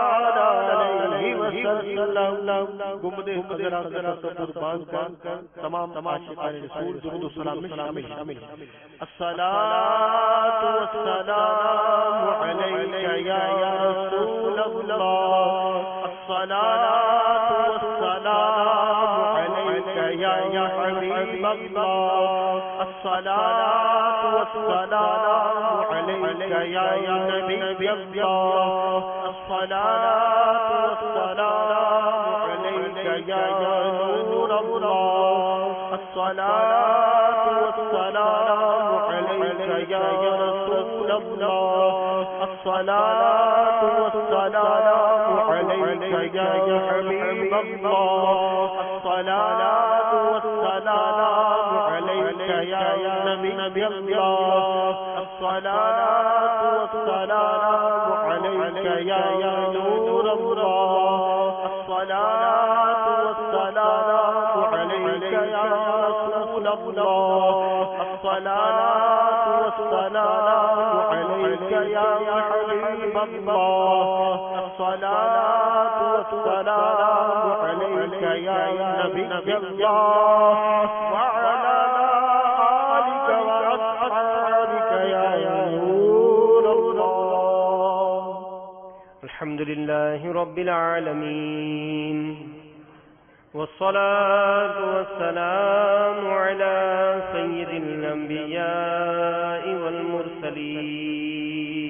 گنبد خضرا قربان کر تمام عاشقان رسول درود و سلام میں شامل شامل الصلاۃ والسلام علیک یا رسول اللہ الصلاۃ والسلام علیک یا حبیب اللہ الصلاۃ والسلام علیک یا نبی اللہ الصلاۃ والسلام علیک یا نور اللہ الصلاۃ والسلام علیک یا رسول اللہ الصلاۃ والسلام علیک یا حبیب اللہ الصلاۃ والسلام علیک یا نبی اللہ الصلاۃ والسلام علیک یا نور اللہ الصلاۃ والسلام علیک یا رسول اللہ الصلاۃ والسلام علیک یا حبیب اللہ الصلاۃ والسلام علیک یا نبی اللہ وعلى آلک وأصحابک یا نور اللہ. الحمد لله رب العالمين والصلاة والسلام على سيد الأنبياء والمرسلين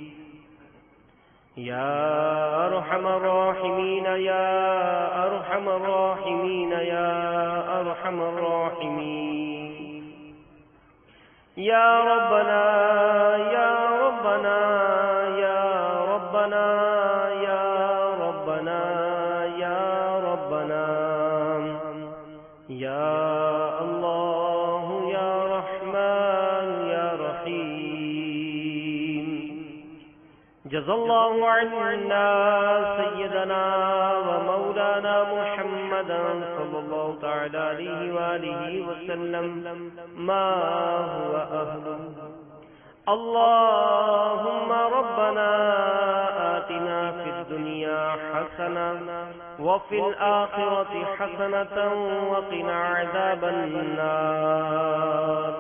يا أرحم الراحمين يا أرحم الراحمين يا أرحم الراحمين يا ربنا يا ربنا يا ربنا يا ربنا يا ربنا يا الله يا رحمن يا رحيم جزا الله عنا سيدنا ومولانا محمدا صلى الله تعالى عليه وآله وسلم ما هو أهله اللهم ربنا آتنا في الدنيا حسنة وفي الآخرة حسنة وقنا عذاب النار.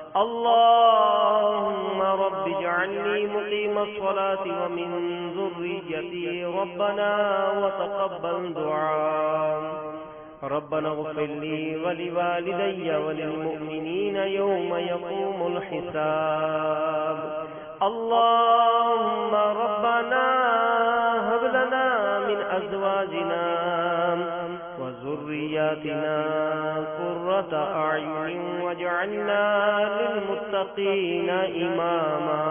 اللهم رب اجعلني مقيم الصلاة ومن ذريتي ربنا وتقبل دعاء. ربنا اغفر لي ولوالدي وللمؤمنين يوم يقوم الحساب. اللهم ربنا هب لنا من أزواجنا وذرياتنا قرة أعين واجعلنا للمتقين إماما.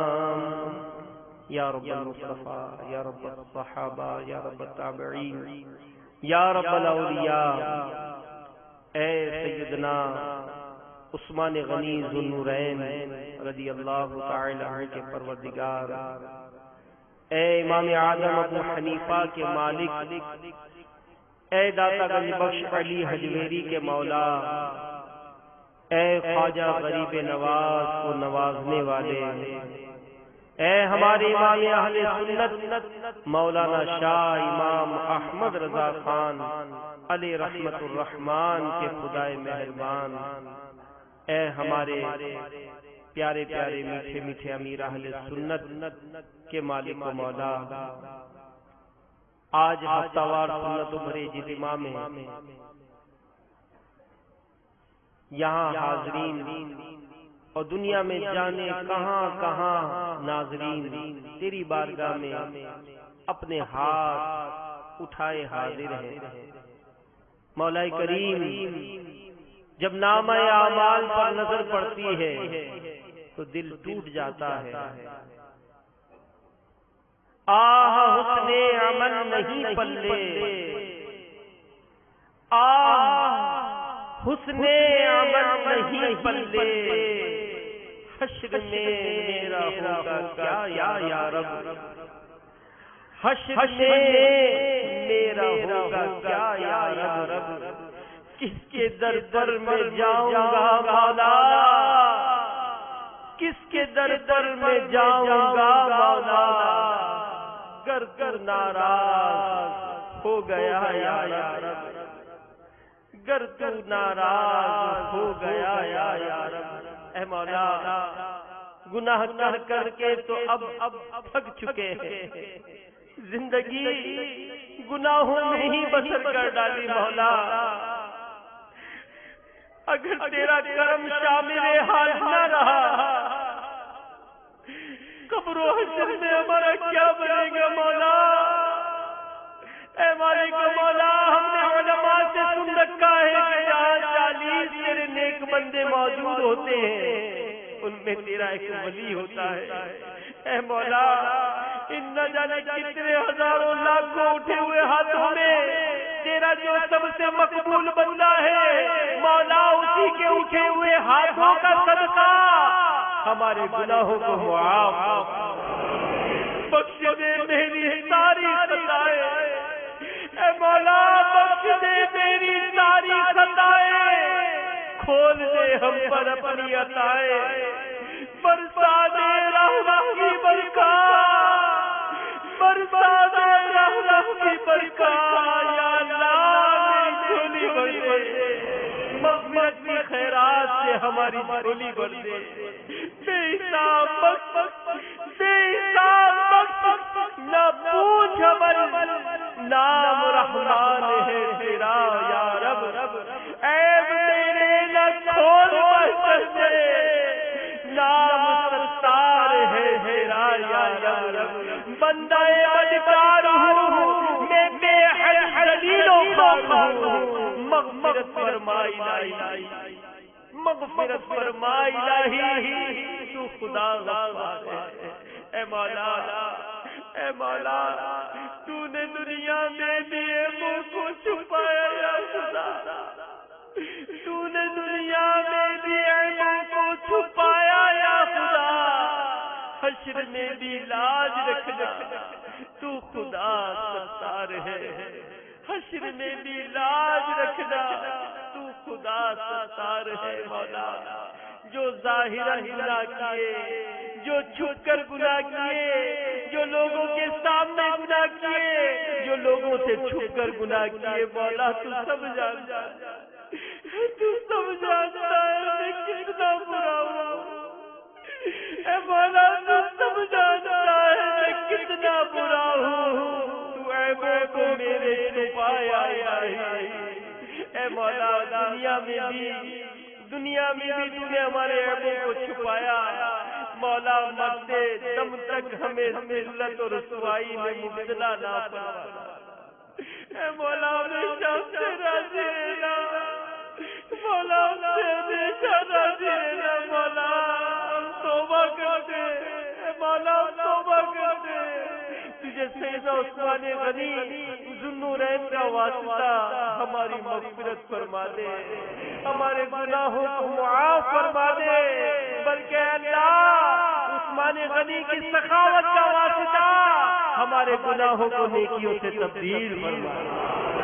یا رب المصطفى یا رب الصحابہ یا رب التابعین یا رب الاولیاء، اے سیدنا عثمان غنی ذو النورین رضی اللہ تعالی عنہ کے پروردگار، اے امام اعظم ابو حنیفہ کے مالک، اے داتا گنج بخش علی حجویری کے مولا، اے خواجہ غریب نواز کو نوازنے والے، اے ہمارے امام اہل سنت مولانا شاہ امام احمد رضا خان علی رحمت الرحمن کے خدائے مہربان، اے ہمارے پیارے پیارے میٹھے میٹھے امیر اہل سنت کے مالک و مولا، آج ہفتہ وار سنت و بھرے اجتماع میں یہاں حاضرین اور دنیا میں جانے کہاں کہاں ناظرین تیری بارگاہ میں اپنے ہاتھ اٹھائے حاضر ہیں. مولا کریم، جب نامہ اعمال پر نظر پڑتی ہے تو دل ٹوٹ جاتا ہے. آہ حسن عمل نہیں پلے، آہ حسن عمل نہیں پلے، حشر میں میرا ہوگا کیا یا یا رب، حشر میں میرا ہوگا کیا یا رب، کس کے در در میں جاؤں گا مولا، کس کے در در میں جاؤں گا مولا، گر گر ناراض ہو گیا یا رب، گر تو ناراض ہو گیا یا رب. اے مولا، گناہ کر کر کے تو اب اب تھک چکے ہیں، زندگی گناہوں میں ہی بسر کر ڈالی. مولا، اگر تیرا کرم شامل حال نہ رہا، قبر و حشر میں ہمارا کیا بنے گا مولا؟ اے مالک مولا، ہم نے علماء سے سن رکھا ہے کہ جہاں چالیس تیرے نیک بندے موجود ہوتے ہیں ان میں تیرا ایک ولی ہوتا ہے. اے مولا، ان نہ جانے کتنے ہزاروں لاکھوں اٹھے ہوئے ہاتھوں میں تیرا جو سب سے مقبول بندہ ہے مولا، اسی کے اٹھے ہوئے ہاتھوں کا صدقہ ہمارے گناہوں کو معاف بخش دے میری ساری خطائیں. اے مولا، بخش دے میری ساری خطائیں، کھول دے ہم پر اپنی عطائیں، برسا دے رحمت کی برکات، برسا دے رحمت کی برکات. یا اللہ، میری جھولی بھر دے، مغفرت کی خیرات سے ہماری جھولی بھر دے. بے حساب بخش، بے حساب بخش، نہ پوچھ ہمارے نام رحمان ہے تیرا یا رب، عیب تیرے نہ کھول بخش دے، نام ستار ہے تیرا یا رب. بندہ بدکار ہوں میں، بے حد ذلیل و خوار ہوں، مغفرت فرمائی الہی، مغفرت فرمائی الہی، تو خدا غفار ہے. اے مولا، اے مولا، تو نے دنیا میں دیے منہ کو چھپایا یا خدا، تو نے دنیا میں دیے منہ کو چھپایا یا خدا، حشر میں بھی لاج رکھنا، تو خدا ستار ہے. حشر میں بھی لاج رکھنا، تو خدا ستار ہے. مولا، جو ظاہرا گناہ کیے جو چھپ کر گناہ کیے، جو لوگوں کے سامنے گناہ کیے، جو لوگوں سے چھپ کر گناہ کیے، مولا تو سب جانتا ہے، تو سب جانتا ہے میں کتنا برا ہوں، اے مولا تو سب جانتا ہے میں کتنا برا ہوں، تو عیبوں کو میرے چھپایا ہے، اے مولا دنیا میں بھی دنیا میں بھی تو نے ہمارے عیبوں کو چھپایا، مولا مرتے دم تک ہمیں ذلت اور رسوائی میں مبتلا نہ فرما، اے مولا ہمیشہ سے راضی رہنا، مولا سے ہمیشہ راضی رہنا، مولا ہم توبہ کرتے، اے مولا ہم توبہ کرتے، تجھے سیدنا عثمان غنی ذوالنورین کا واسطہ ہماری مغفرت فرما دے، ہمارے گناہوں کو معاف فرما دے، بلکہ اللہ عثمان غنی کی سخاوت کا واسطہ ہمارے گناہوں کو نیکیوں سے تبدیل فرما دے،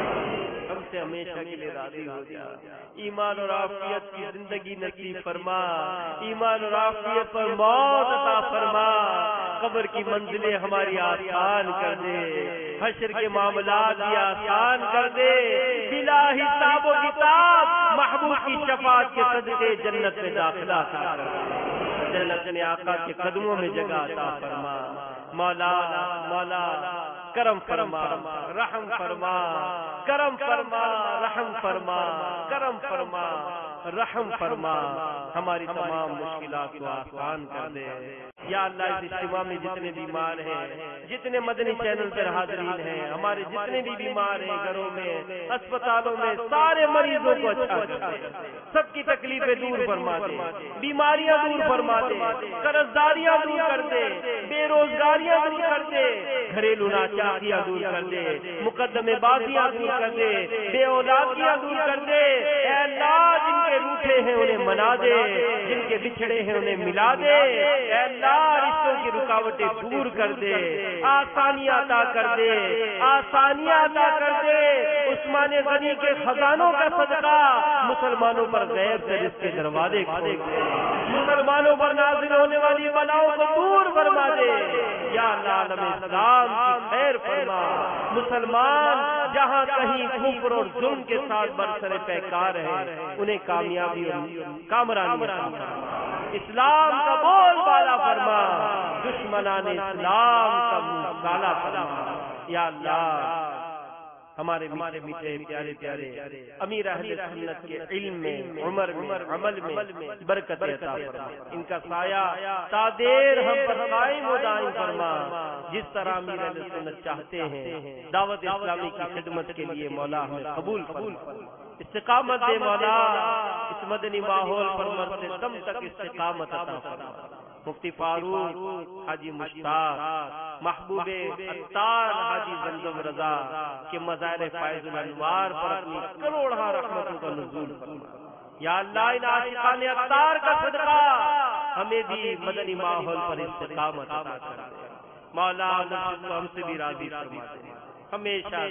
ہم سے ہمیشہ کے لیے راضی ہو جا، ایمان اور عافیت کی زندگی نصیب فرما، ایمان اور عافیت پر موت عطا فرما، قبر کی منزلیں ہماری آسان کر دے، حشر کے معاملات بھی آسان کر دے، بلا حساب و کتاب محبوب کی شفاعت کے صدقے جنت میں داخلہ کر دے، جنت نے آقا کے قدموں میں جگہ عطا فرما، مولا مولا کرم فرما، رحم فرما، کرم فرما، رحم فرما، کرم فرما، رحم فرما، ہماری تمام مشکلات کو آسان کر دے، یا اللہ اس اجتماع میں جتنے بیمار ہیں، جتنے مدنی چینل پر حاضرین ہیں، ہمارے جتنے بھی بیمار ہیں گھروں میں، اسپتالوں میں، سارے مریضوں کو اچھا کر دے، سب کی تکلیفیں دور فرما دے، بیماریاں دور فرما دے، قرضداریاں دور کر دے، بے روزگاریاں دور کر دے، گھریلو ناچاکیاں دور کر دے، مقدمے بازیاں دور کر دے، بے اولادیاں دور کر دے، اے اللہ جن کے روٹھے ہیں انہیں منا دے، جن کے بچھڑے ہیں انہیں ملا دے، اے اللہ رشتوں کی رکاوٹیں دور کر دے، آسانیاں عطا کر دے، آسانیاں عطا کر دے، عثمان غنی کے خزانوں کا صدقہ مسلمانوں پر غیب سے رزق کے دروازے کھول دے، مسلمانوں پر نازل ہونے والی بلاؤں کو دور فرما دے، یا اللہ عالم اسلام کی خیر فرما، مسلمان جہاں کہیں کفر اور ظلم کے ساتھ برسر پیکار ہے انہیں کامیابی اور کامرانی عطا فرما، اسلام کا بول بالا فرما، دشمنان اسلام کا منہ کالا فرما، یا اللہ ہمارے میٹھے میٹھے پیارے پیارے امیر اہل سنت کے علم میں، عمر میں، عمل میں برکت عطا فرما، ان کا سایہ تا دیر ہم پر قائم و دائم فرما، جس طرح امیر اہل سنت چاہتے ہیں دعوت اسلامی کی خدمت کے لیے مولا ہمیں قبول فرما، استقامت دے مولا، اس مدنی ماحول پر مرتے دم تک استقامت عطا فرما، مفتی فاروق حاجی مشتاق، محبوب عطار حاجی زمزم رضا کے مظاہر فائز الانوار پر اپنی کروڑہ رحمتوں کا نزول فرما، یا اللہ ان عاشقان عطار کا صدقہ ہمیں بھی مدنی ماحول پر استقامت عطا کر دے، مولا ہم سے بھی راضی فرما دے، ہمیشہ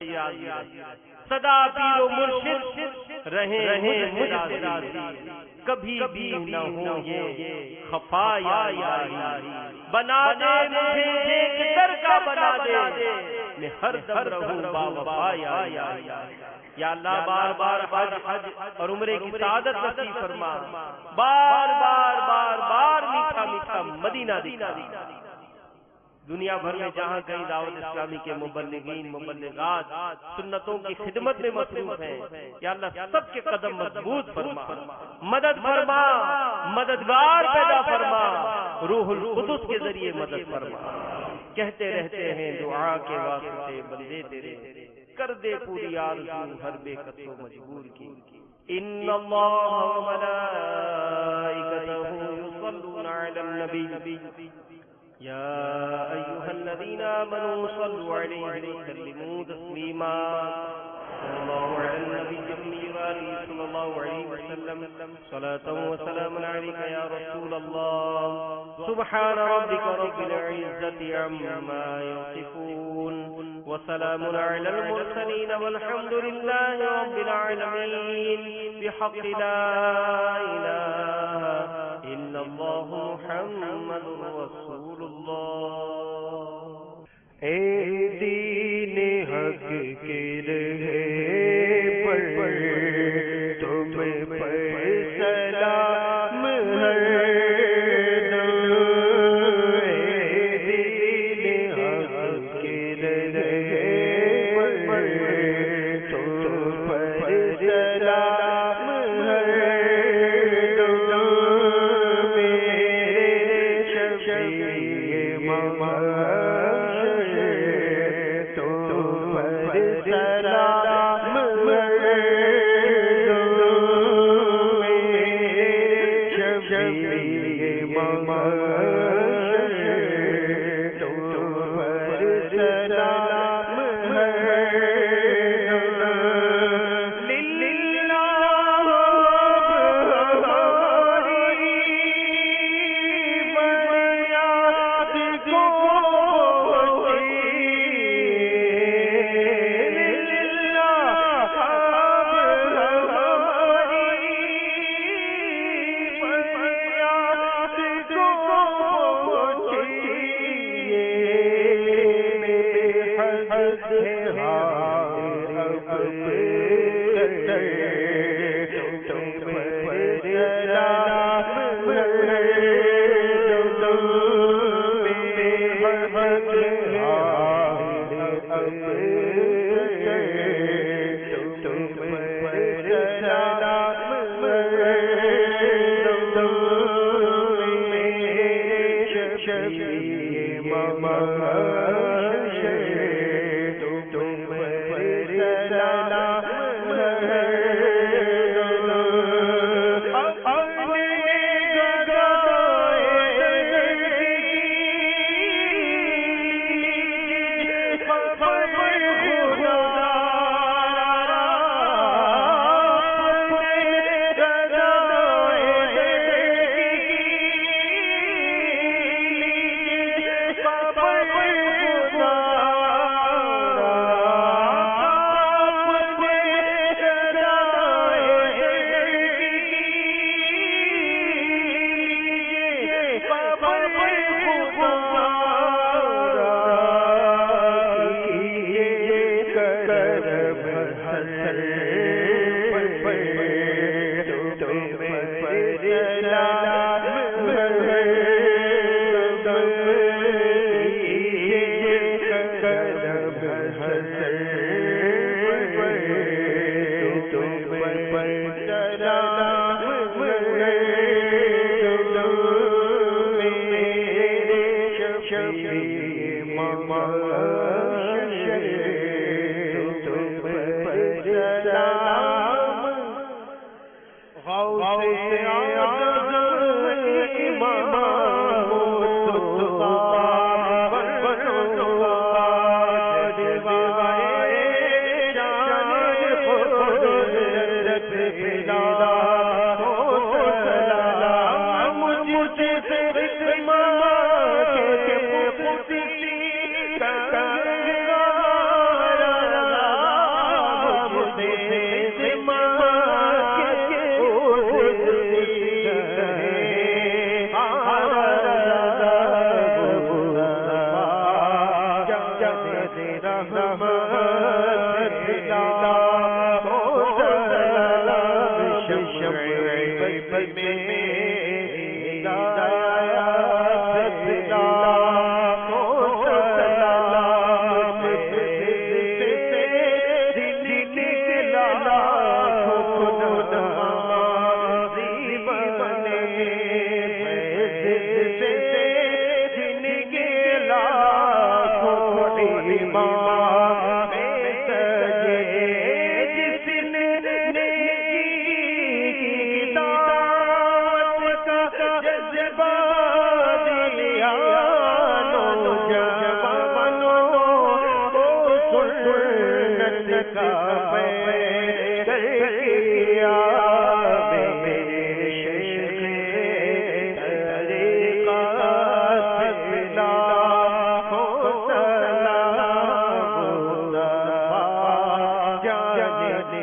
راضی صدا پیر و مرشد رہیں مجھ سے راضی، کبھی بھی نہ ہو یہ خفا یا یاری، بنا دے مجھے ایک در کا بنا دے، میں ہر دم رہوں با وفا یا یاری، یا اللہ بار بار حج اور عمرے کی سعادت نصیب فرما، بار بار بار بار میٹھا میٹھا مدینہ دکھا، دنیا بھر میں جہاں کہیں دعوت اسلامی کے مبلغین مبلغات سنتوں کی خدمت میں مصروف ہیں، یا اللہ سب کے قدم مضبوط فرما، مدد فرما، مددگار پیدا فرما، روح القدس کے ذریعے مدد فرما، کہتے رہتے ہیں دعا کے واسطے بندے تیرے، کر دے پوری آرزو ہر بے قص و مجبور کی، ان اللہ و ملائکتہ یصلون علی النبی يا أيها الذين آمنوا صلوا عليه وسلموا تسليما، صلى الله على النبي وآله صلى الله عليه وسلم، صلاة وسلام عليك يا رسول الله، سبحان ربك رب العزة عما يصفون، وسلام على المرسلين والحمد لله رب العالمين، بحق لا إله إلا الا اللہ محمد رسول اللہ۔ اے دین حق کے رہے پر تم پر سلام ہر دم، اے دین حق کے رہے پر تم پر سلام ہر دم، میرے شفیع محشر تم پر سلام ہر دم، میرے شفیع محشر تم پر سلام ہر دم، للہ ہماری فریاد کو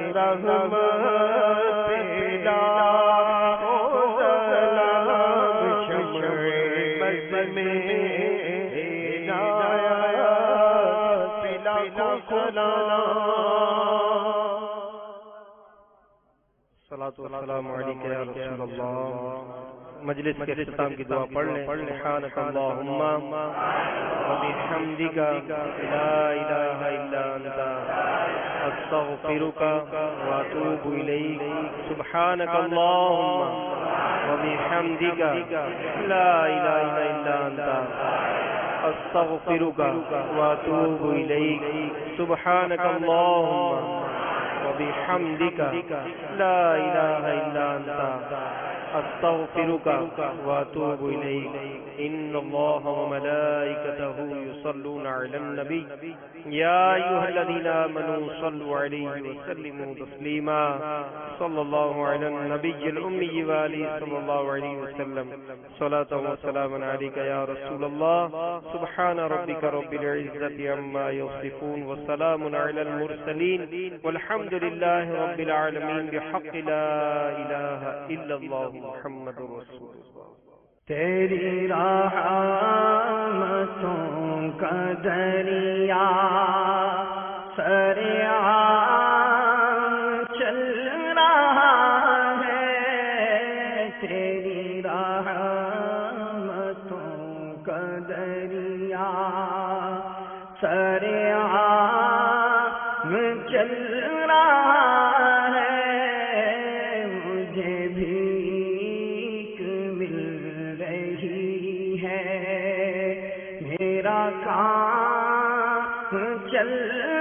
رحمت پیدا ہو سلام الصلاۃ والسلام علیک یا رسول اللہ. مجلس کے اختتام کی دعا پڑھ لیں. سبحانک اللہم وبحمدک لا الہ الا انت استغفرک واتوب الیک. سبحانک اللہم وبحمدک لا الہ الا انت استغفرک واتوب الیک. سبحانک اللہم وبحمدک لا الہ الا انت استغفرک واتوب الیک. ان اللہ وملائکتہ یصلون علی النبی یا ایھا الذین آمنوا صلوا علیہ وسلموا تسلیما. صلی اللہ علی النبی الامی وآلہ صلی اللہ علیہ وسلم. صلاۃ و سلام علیک یا رسول اللہ. سبحان ربک رب العزۃ عما یصفون وسلام علی المرسلین والحمد للہ رب العالمین بحق لا الہ الا اللہ محمد رسول اللہ. تیری رحمتوں کا دریا سریعان چل رہا ہے. تیری رحمتوں کا دریا سریعان چل رہا ہے. مجھے بھی میرا کام چل